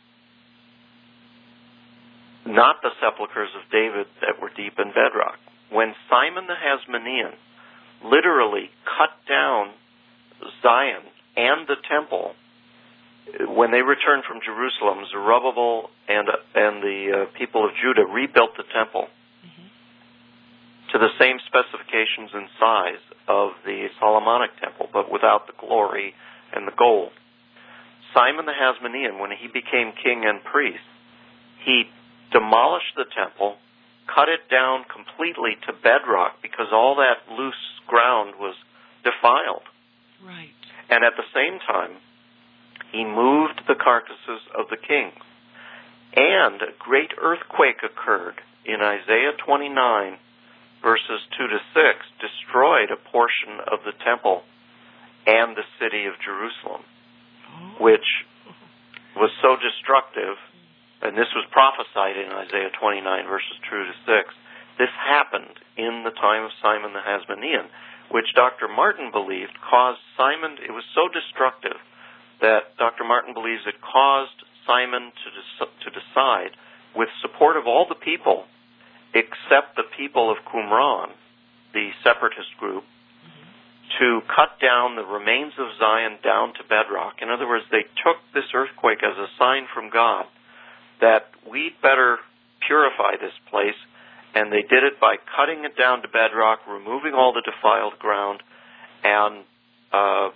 not the sepulchres of David that were deep in bedrock. When Simon the Hasmonean literally cut down Zion and the temple, when they returned from Jerusalem, Zerubbabel and uh, and the uh, people of Judah rebuilt the temple mm-hmm. to the same specifications and size of the Solomonic temple, but without the glory and the gold. Simon the Hasmonean, when he became king and priest, he demolished the temple, cut it down completely to bedrock because all that loose ground was defiled. Right. And at the same time, he moved the carcasses of the kings. And a great earthquake occurred in Isaiah twenty-nine, verses two to six, destroyed a portion of the temple and the city of Jerusalem, oh. which was so destructive, and this was prophesied in Isaiah twenty-nine, verses two to six. This happened in the time of Simon the Hasmonean, which Doctor Martin believed caused Simon, it was so destructive that Doctor Martin believes it caused Simon to des- to decide, with support of all the people, except the people of Qumran, the separatist group, mm-hmm. to cut down the remains of Zion down to bedrock. In other words, they took this earthquake as a sign from God that we'd better purify this place, and they did it by cutting it down to bedrock, removing all the defiled ground, and uh,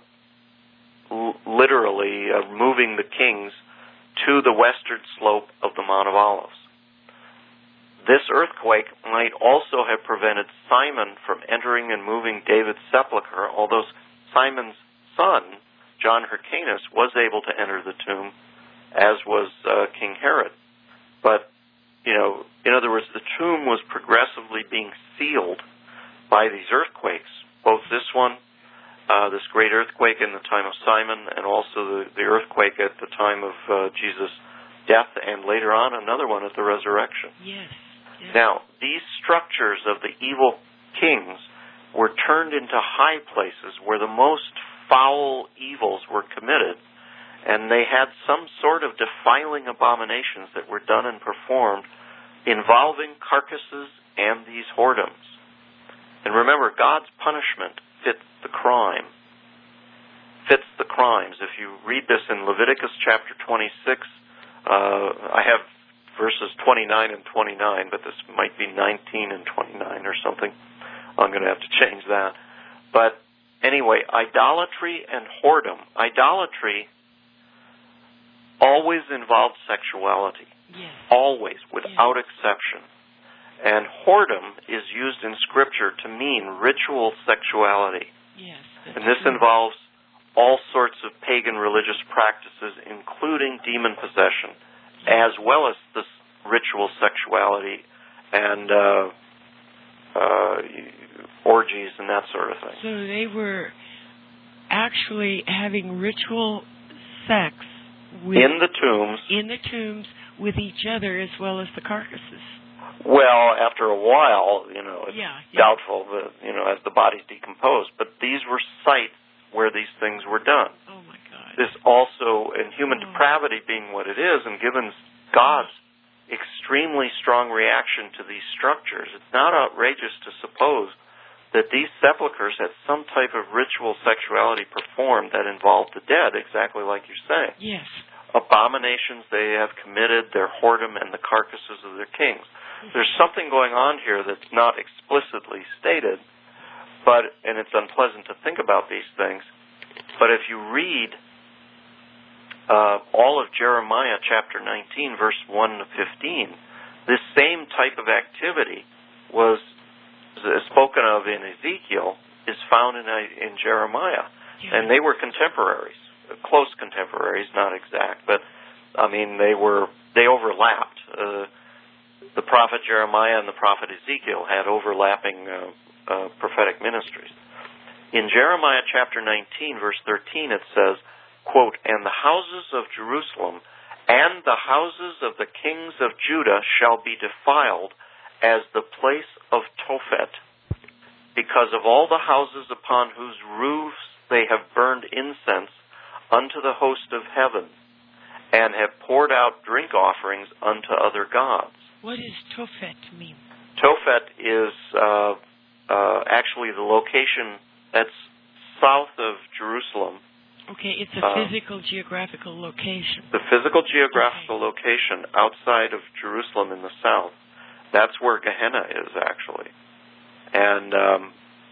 literally uh, moving the kings to the western slope of the Mount of Olives. This earthquake might also have prevented Simon from entering and moving David's sepulchre, although Simon's son, John Hyrcanus, was able to enter the tomb, as was uh, King Herod. But, you know, in other words, the tomb was progressively being sealed by these earthquakes, both this one, Uh, this great earthquake in the time of Simon, and also the, the earthquake at the time of uh, Jesus' death and later on another one at the resurrection. Yes. yes. Now, these structures of the evil kings were turned into high places where the most foul evils were committed, and they had some sort of defiling abominations that were done and performed involving carcasses and these whoredoms. And remember, God's punishment fits the crime. Fits the crimes. If you read this in Leviticus chapter twenty-six, uh, I have verses twenty-nine and twenty-nine, but this might be nineteen and twenty-nine or something. I'm going to have to change that. But anyway, idolatry and whoredom. Idolatry always involved sexuality. Yes. Always, without yes. exception. And whoredom is used in Scripture to mean ritual sexuality. Yes. And this true. involves all sorts of pagan religious practices, including demon possession, yes. as well as this ritual sexuality and uh, uh, orgies and that sort of thing. So they were actually having ritual sex with, in the tombs. in the tombs with each other as well as the carcasses. Well, after a while, you know, it's yeah, yeah. doubtful that, you know, as the bodies decompose. But these were sites where these things were done. Oh, my God. This also, and human oh. depravity being what it is, and given God's extremely strong reaction to these structures, it's not outrageous to suppose that these sepulchres had some type of ritual sexuality performed that involved the dead, exactly like you're saying. Yes. Abominations they have committed, their whoredom, and the carcasses of their kings. There's something going on here that's not explicitly stated, but and it's unpleasant to think about these things. But if you read uh, all of Jeremiah chapter nineteen, verse one to fifteen, this same type of activity was spoken of in Ezekiel is found in, in Jeremiah. Yeah. And they were contemporaries, close contemporaries, not exact, but I mean they were they overlapped. Uh, the prophet Jeremiah and the prophet Ezekiel had overlapping uh, uh, prophetic ministries. In Jeremiah chapter nineteen, verse thirteen, it says, quote, "And the houses of Jerusalem and the houses of the kings of Judah shall be defiled as the place of Tophet, because of all the houses upon whose roofs they have burned incense unto the host of heaven, and have poured out drink offerings unto other gods." What does Tophet mean? Tophet is uh, uh, actually the location that's south of Jerusalem. Okay, it's a uh, physical geographical location. The physical geographical okay. location outside of Jerusalem in the south. That's where Gehenna is, actually. And um,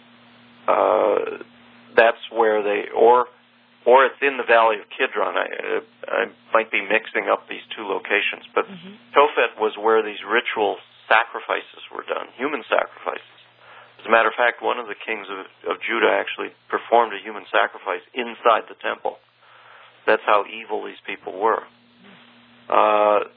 uh, that's where they, or or it's in the Valley of Kidron. I, I might be mixing up these two locations, but mm-hmm. Tophet was where these ritual sacrifices were done, human sacrifices. As a matter of fact, one of the kings of, of Judah actually performed a human sacrifice inside the temple. That's how evil these people were. Uh,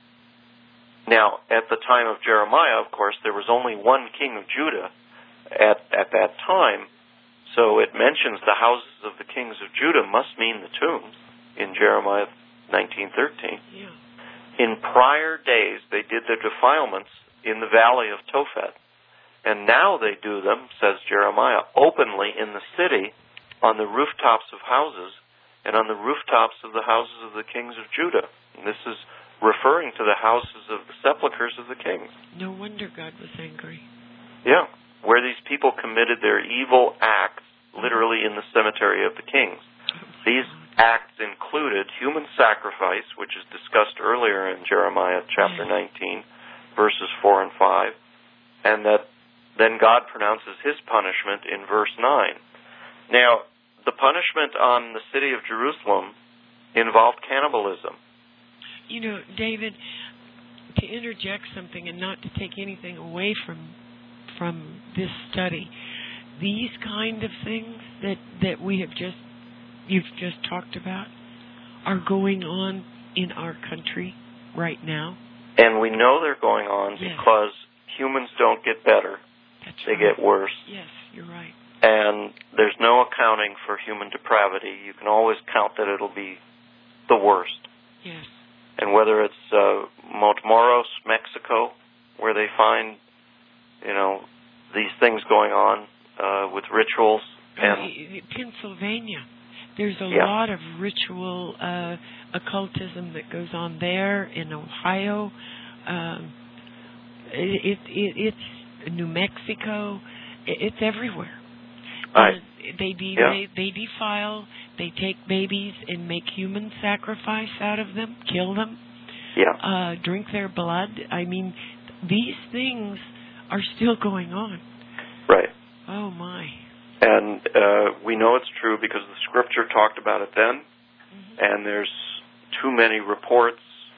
now, at the time of Jeremiah, of course, there was only one king of Judah at, at that time. So it mentions the houses of the kings of Judah must mean the tombs in Jeremiah nineteen thirteen. Yeah. In prior days, they did their defilements in the valley of Tophet. And now they do them, says Jeremiah, openly in the city, on the rooftops of houses, and on the rooftops of the houses of the kings of Judah. And this is referring to the houses of the sepulchres of the kings. No wonder God was angry. Yeah. Where these people committed their evil acts, literally in the cemetery of the kings. These acts included human sacrifice, which is discussed earlier in Jeremiah chapter nineteen, verses four and five, and that then God pronounces his punishment in verse nine. Now, the punishment on the city of Jerusalem involved cannibalism. You know, David, to interject something and not to take anything away from from this study, these kind of things that, that we have just you've just talked about are going on in our country right now. And we know they're going on yes. because humans don't get better. That's they right. get worse. Yes, you're right. And there's no accounting for human depravity. You can always count that it'll be the worst. Yes. And whether it's uh, Montemoros, Mexico, where they find, you know, these things going on uh, with rituals. And uh, Pennsylvania. There's a yeah. lot of ritual uh, occultism that goes on there. In Ohio. Um, it, it, it, it's New Mexico. It, it's everywhere. I, uh, they, de- yeah. they they defile. They take babies and make human sacrifice out of them, kill them, yeah. uh, drink their blood. I mean, these things are still going on. Right. Oh, my. And uh, we know it's true because the Scripture talked about it then, mm-hmm. and there's too many reports,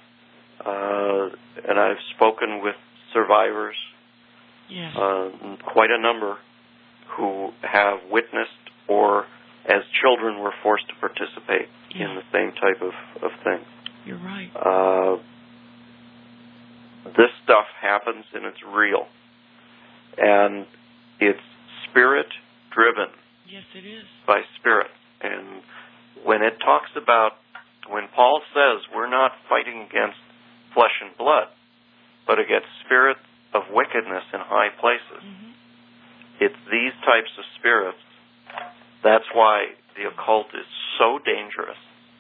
uh, and I've spoken with survivors, yes. uh, quite a number, who have witnessed or as children were forced to participate yeah. in the same type of, of thing. You're right. Uh, this stuff happens and it's real. And it's spirit-driven. Yes, it is. By spirit. And when it talks about, when Paul says we're not fighting against flesh and blood, but against spirits of wickedness in high places, mm-hmm. it's these types of spirits. That's why the occult is so dangerous.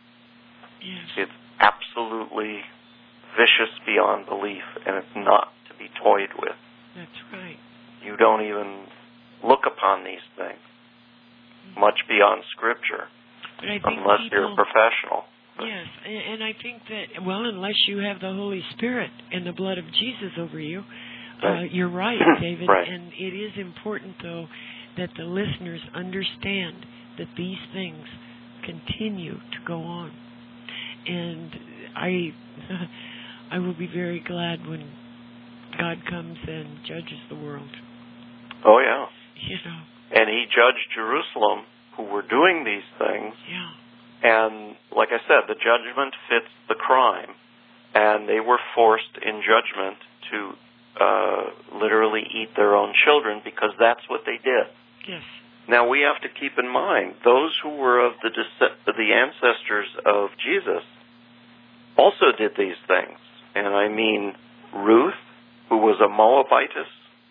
Yes. It's absolutely vicious beyond belief, and it's not to be toyed with. That's right. You don't even look upon these things, mm-hmm. much beyond Scripture, but I think unless people, you're a professional. Yes, and I think that, well, unless you have the Holy Spirit and the blood of Jesus over you, right. uh, you're right, David. Right. And it is important, though, that the listeners understand that these things continue to go on. And I I will be very glad when God comes and judges the world. Oh, yeah. You know. And he judged Jerusalem, who were doing these things. Yeah. And, like I said, the judgment fits the crime. And they were forced in judgment to uh, literally eat their own children because that's what they did. Yes. Now, we have to keep in mind, those who were of the the ancestors of Jesus also did these things. And I mean Ruth, who was a Moabitess.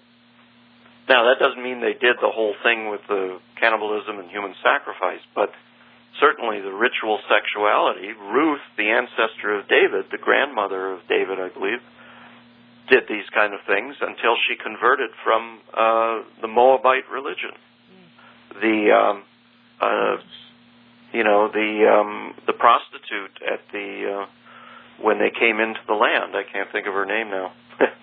Now, that doesn't mean they did the whole thing with the cannibalism and human sacrifice, but certainly the ritual sexuality. Ruth, the ancestor of David, the grandmother of David, I believe, did these kind of things until she converted from uh, the Moabite religion. The, um, uh, you know, the um, the prostitute at the uh, when they came into the land. I can't think of her name now.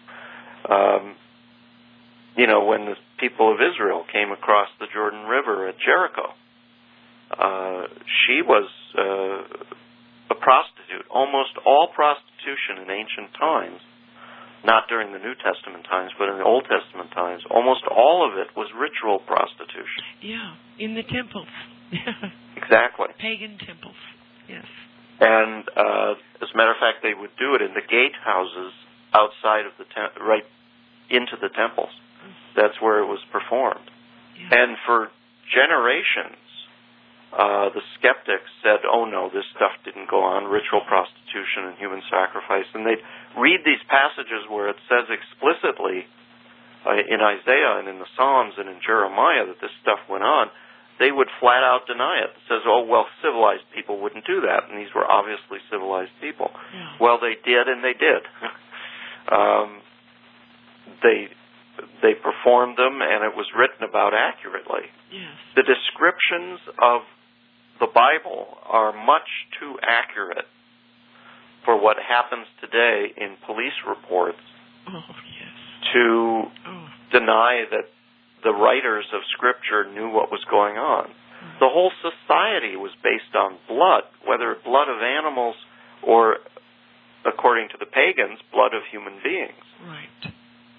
um, you know, when the people of Israel came across the Jordan River at Jericho, uh, she was uh, a prostitute. Almost all prostitution in ancient times, not during the New Testament times, but in the Old Testament times, almost all of it was ritual prostitution. Yeah, in the temples. Exactly. Pagan temples, yes. And uh, as a matter of fact, they would do it in the gatehouses outside of the tem- right into the temples. That's where it was performed. Yeah. And for generations, uh, the skeptics said, oh no, this stuff didn't go on, ritual prostitution and human sacrifice. And they'd read these passages where it says explicitly uh, in Isaiah and in the Psalms and in Jeremiah that this stuff went on. They would flat out deny it. It says, oh, well, civilized people wouldn't do that. And these were obviously civilized people. Yeah. Well, they did, and they did. um, they they performed them, and it was written about accurately. Yes. The descriptions of the Bible are much too accurate for what happens today in police reports oh, yes. to oh. deny that the writers of Scripture knew what was going on. Mm-hmm. The whole society was based on blood, whether blood of animals or, according to the pagans, blood of human beings. Right.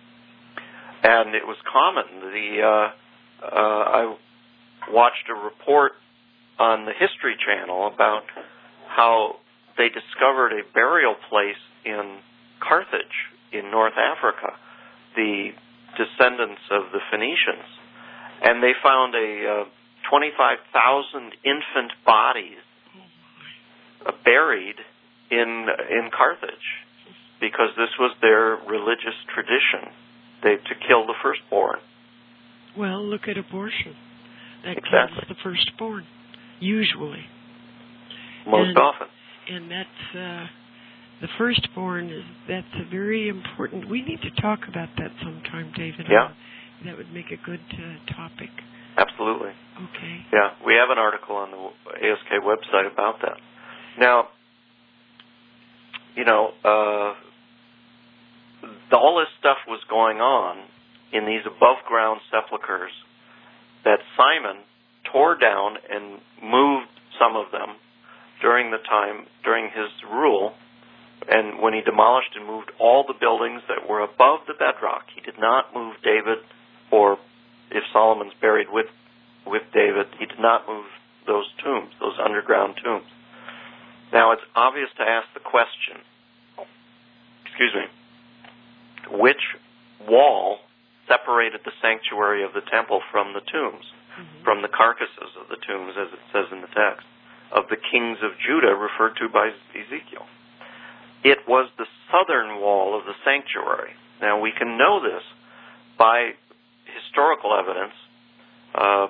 And it was common. The uh, uh, I watched a report on the History Channel about how they discovered a burial place in Carthage in North Africa, the descendants of the Phoenicians. And they found a uh, twenty-five thousand infant bodies uh, buried in in Carthage, because this was their religious tradition, they to kill the firstborn. Well, look at abortion. That Exactly. kills the firstborn, usually. Most and, often. And that's uh, the firstborn. Is that's a very important. We need to talk about that sometime, David. Yeah. That would make a good uh, topic. Absolutely. Okay. Yeah, we have an article on the A S K website about that. Now, you know, uh, all this stuff was going on in these above-ground sepulchres that Simon tore down and moved some of them during the time, during his rule, and when he demolished and moved all the buildings that were above the bedrock. He did not move David, or if Solomon's buried with with David, he did not move those tombs, those underground tombs. Now, it's obvious to ask the question, excuse me, which wall separated the sanctuary of the temple from the tombs, mm-hmm. from the carcasses of the tombs, as it says in the text, of the kings of Judah referred to by Ezekiel? It was the southern wall of the sanctuary. Now, we can know this by historical evidence uh,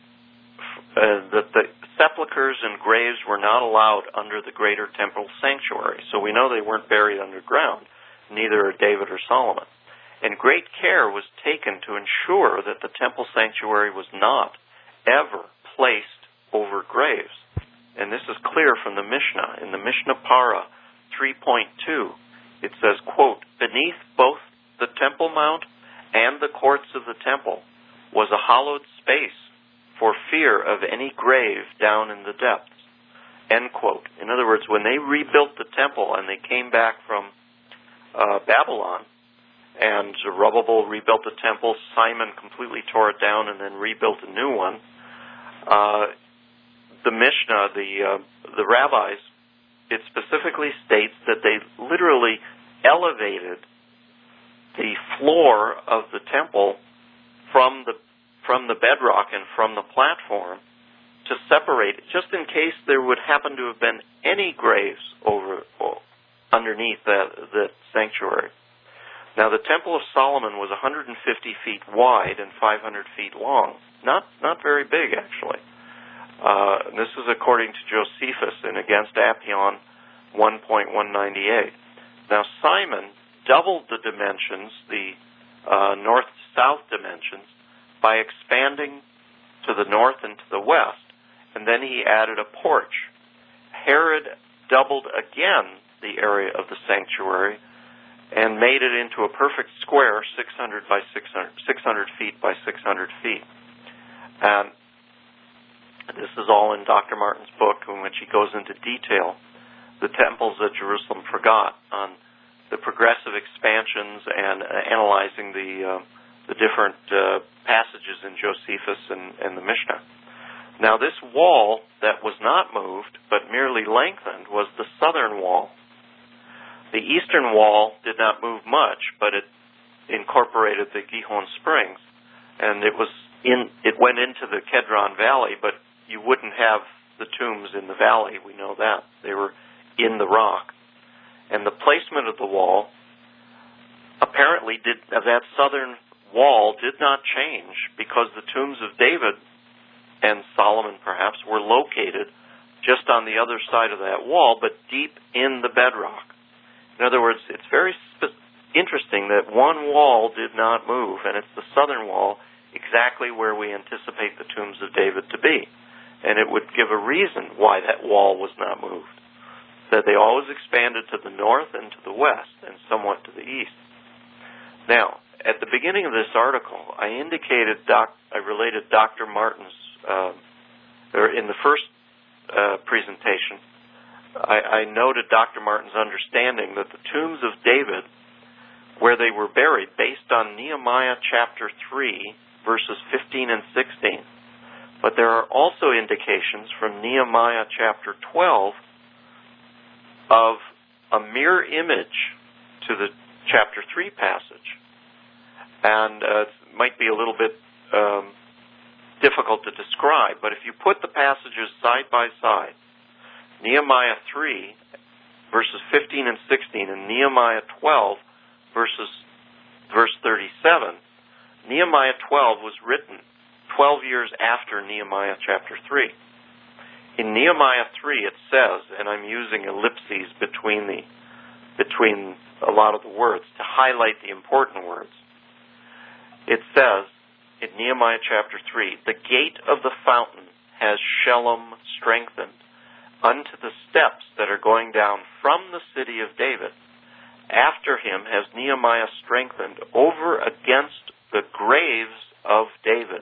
uh, that the sepulchres and graves were not allowed under the greater temple sanctuary. So we know they weren't buried underground, neither are David or Solomon. And great care was taken to ensure that the temple sanctuary was not ever placed over graves. And this is clear from the Mishnah. In the Mishnah Para three point two, it says, quote, beneath both the Temple Mount and the courts of the temple was a hollowed space for fear of any grave down in the depths, end quote. In other words, when they rebuilt the temple and they came back from uh, Babylon, and Zerubbabel rebuilt the temple, Simon completely tore it down and then rebuilt a new one, uh, the Mishnah, the uh, the rabbis, it specifically states that they literally elevated the floor of the temple from the from the bedrock and from the platform to separate it, just in case there would happen to have been any graves over underneath that, that sanctuary. Now, the Temple of Solomon was one hundred fifty feet wide and five hundred feet long. Not not very big, actually. Uh, this is according to Josephus in Against Apion one point one ninety-eight. Now, Simon doubled the dimensions, the uh, north-south dimensions, by expanding to the north and to the west, and then he added a porch. Herod doubled again the area of the sanctuary and made it into a perfect square, six hundred by six hundred, six hundred feet by six hundred feet. And this is all in Doctor Martin's book, in which he goes into detail the temples that Jerusalem forgot, on the progressive expansions and uh, analyzing the uh, the different uh, passages in Josephus and, and the Mishnah. Now, this wall that was not moved, but merely lengthened, was the southern wall. The eastern wall did not move much, but it incorporated the Gihon Springs, and it was in. It went into the Kedron Valley, but you wouldn't have the tombs in the valley. We know that they were in the rock, and the placement of the wall apparently did of that southern wall did not change, because the tombs of David and Solomon perhaps were located just on the other side of that wall, but deep in the bedrock. In other words, it's very sp- interesting that one wall did not move, and it's the southern wall exactly where we anticipate the tombs of David to be. And it would give a reason why that wall was not moved, that they always expanded to the north and to the west and somewhat to the east. Now, at the beginning of this article, I indicated, doc, I related Doctor Martin's, uh, or in the first uh, presentation, I, I noted Doctor Martin's understanding that the tombs of David, where they were buried, based on Nehemiah chapter three, verses fifteen and sixteen, but there are also indications from Nehemiah chapter twelve of a mirror image to the chapter three passage. And uh, it might be a little bit um, difficult to describe, but if you put the passages side by side, Nehemiah three verses fifteen and sixteen, and Nehemiah twelve, verses verse thirty-seven, Nehemiah twelve was written twelve years after Nehemiah chapter three. In Nehemiah three it says, and I'm using ellipses between the between a lot of the words to highlight the important words. It says in Nehemiah chapter three, the gate of the fountain has Shallum strengthened unto the steps that are going down from the city of David. After him has Nehemiah strengthened over against the graves of David.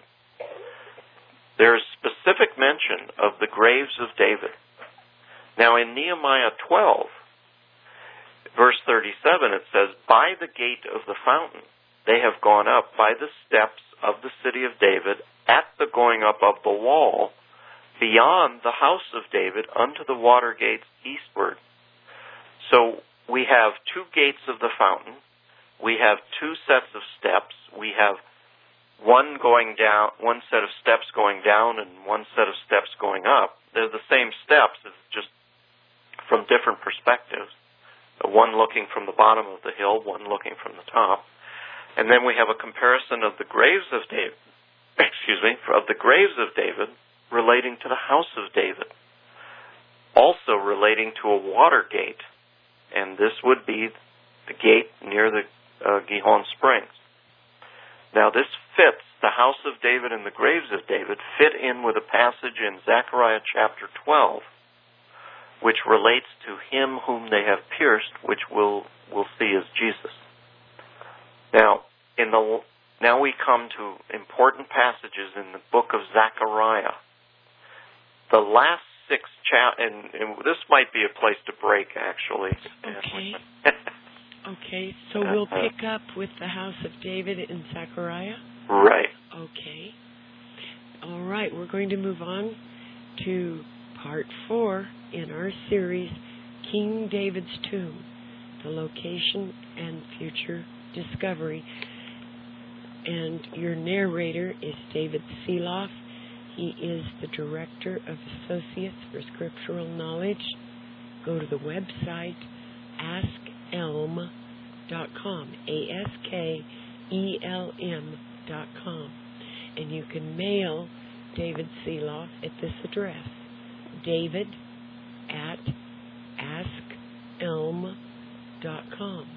There is specific mention of the graves of David. Now in Nehemiah twelve, verse thirty-seven, it says, by the gate of the fountain they have gone up by the steps of the city of David at the going up of the wall beyond the house of David unto the water gates eastward. So we have two gates of the fountain. We have two sets of steps. We have one going down, one set of steps going down and one set of steps going up. They're the same steps, it's just from different perspectives. One looking from the bottom of the hill, one looking from the top. And then we have a comparison of the graves of David, excuse me, of the graves of David relating to the house of David. Also relating to a water gate. And this would be the gate near the uh, Gihon Springs. Now this fits, the house of David and the graves of David fit in with a passage in Zechariah chapter twelve, which relates to him whom they have pierced, which we'll, we'll see as Jesus. Now, in the now we come to important passages in the book of Zechariah. The last six cha- and, and this might be a place to break, actually. Okay. Okay, so we'll pick up with the house of David in Zechariah? Right. Okay. All right, we're going to move on to part four in our series, King David's Tomb, the location and future discovery. And your narrator is David Seeloff. He is the Director of Associates for Scriptural Knowledge. Go to the website, ask elm dot com, A S K E L M dot com. And you can mail David Seeloff at this address, David at ask elm dot com.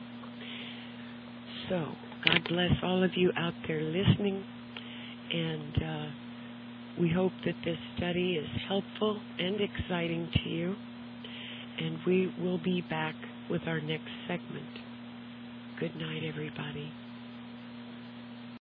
So, God bless all of you out there listening, and uh, we hope that this study is helpful and exciting to you, and we will be back with our next segment. Good night, everybody.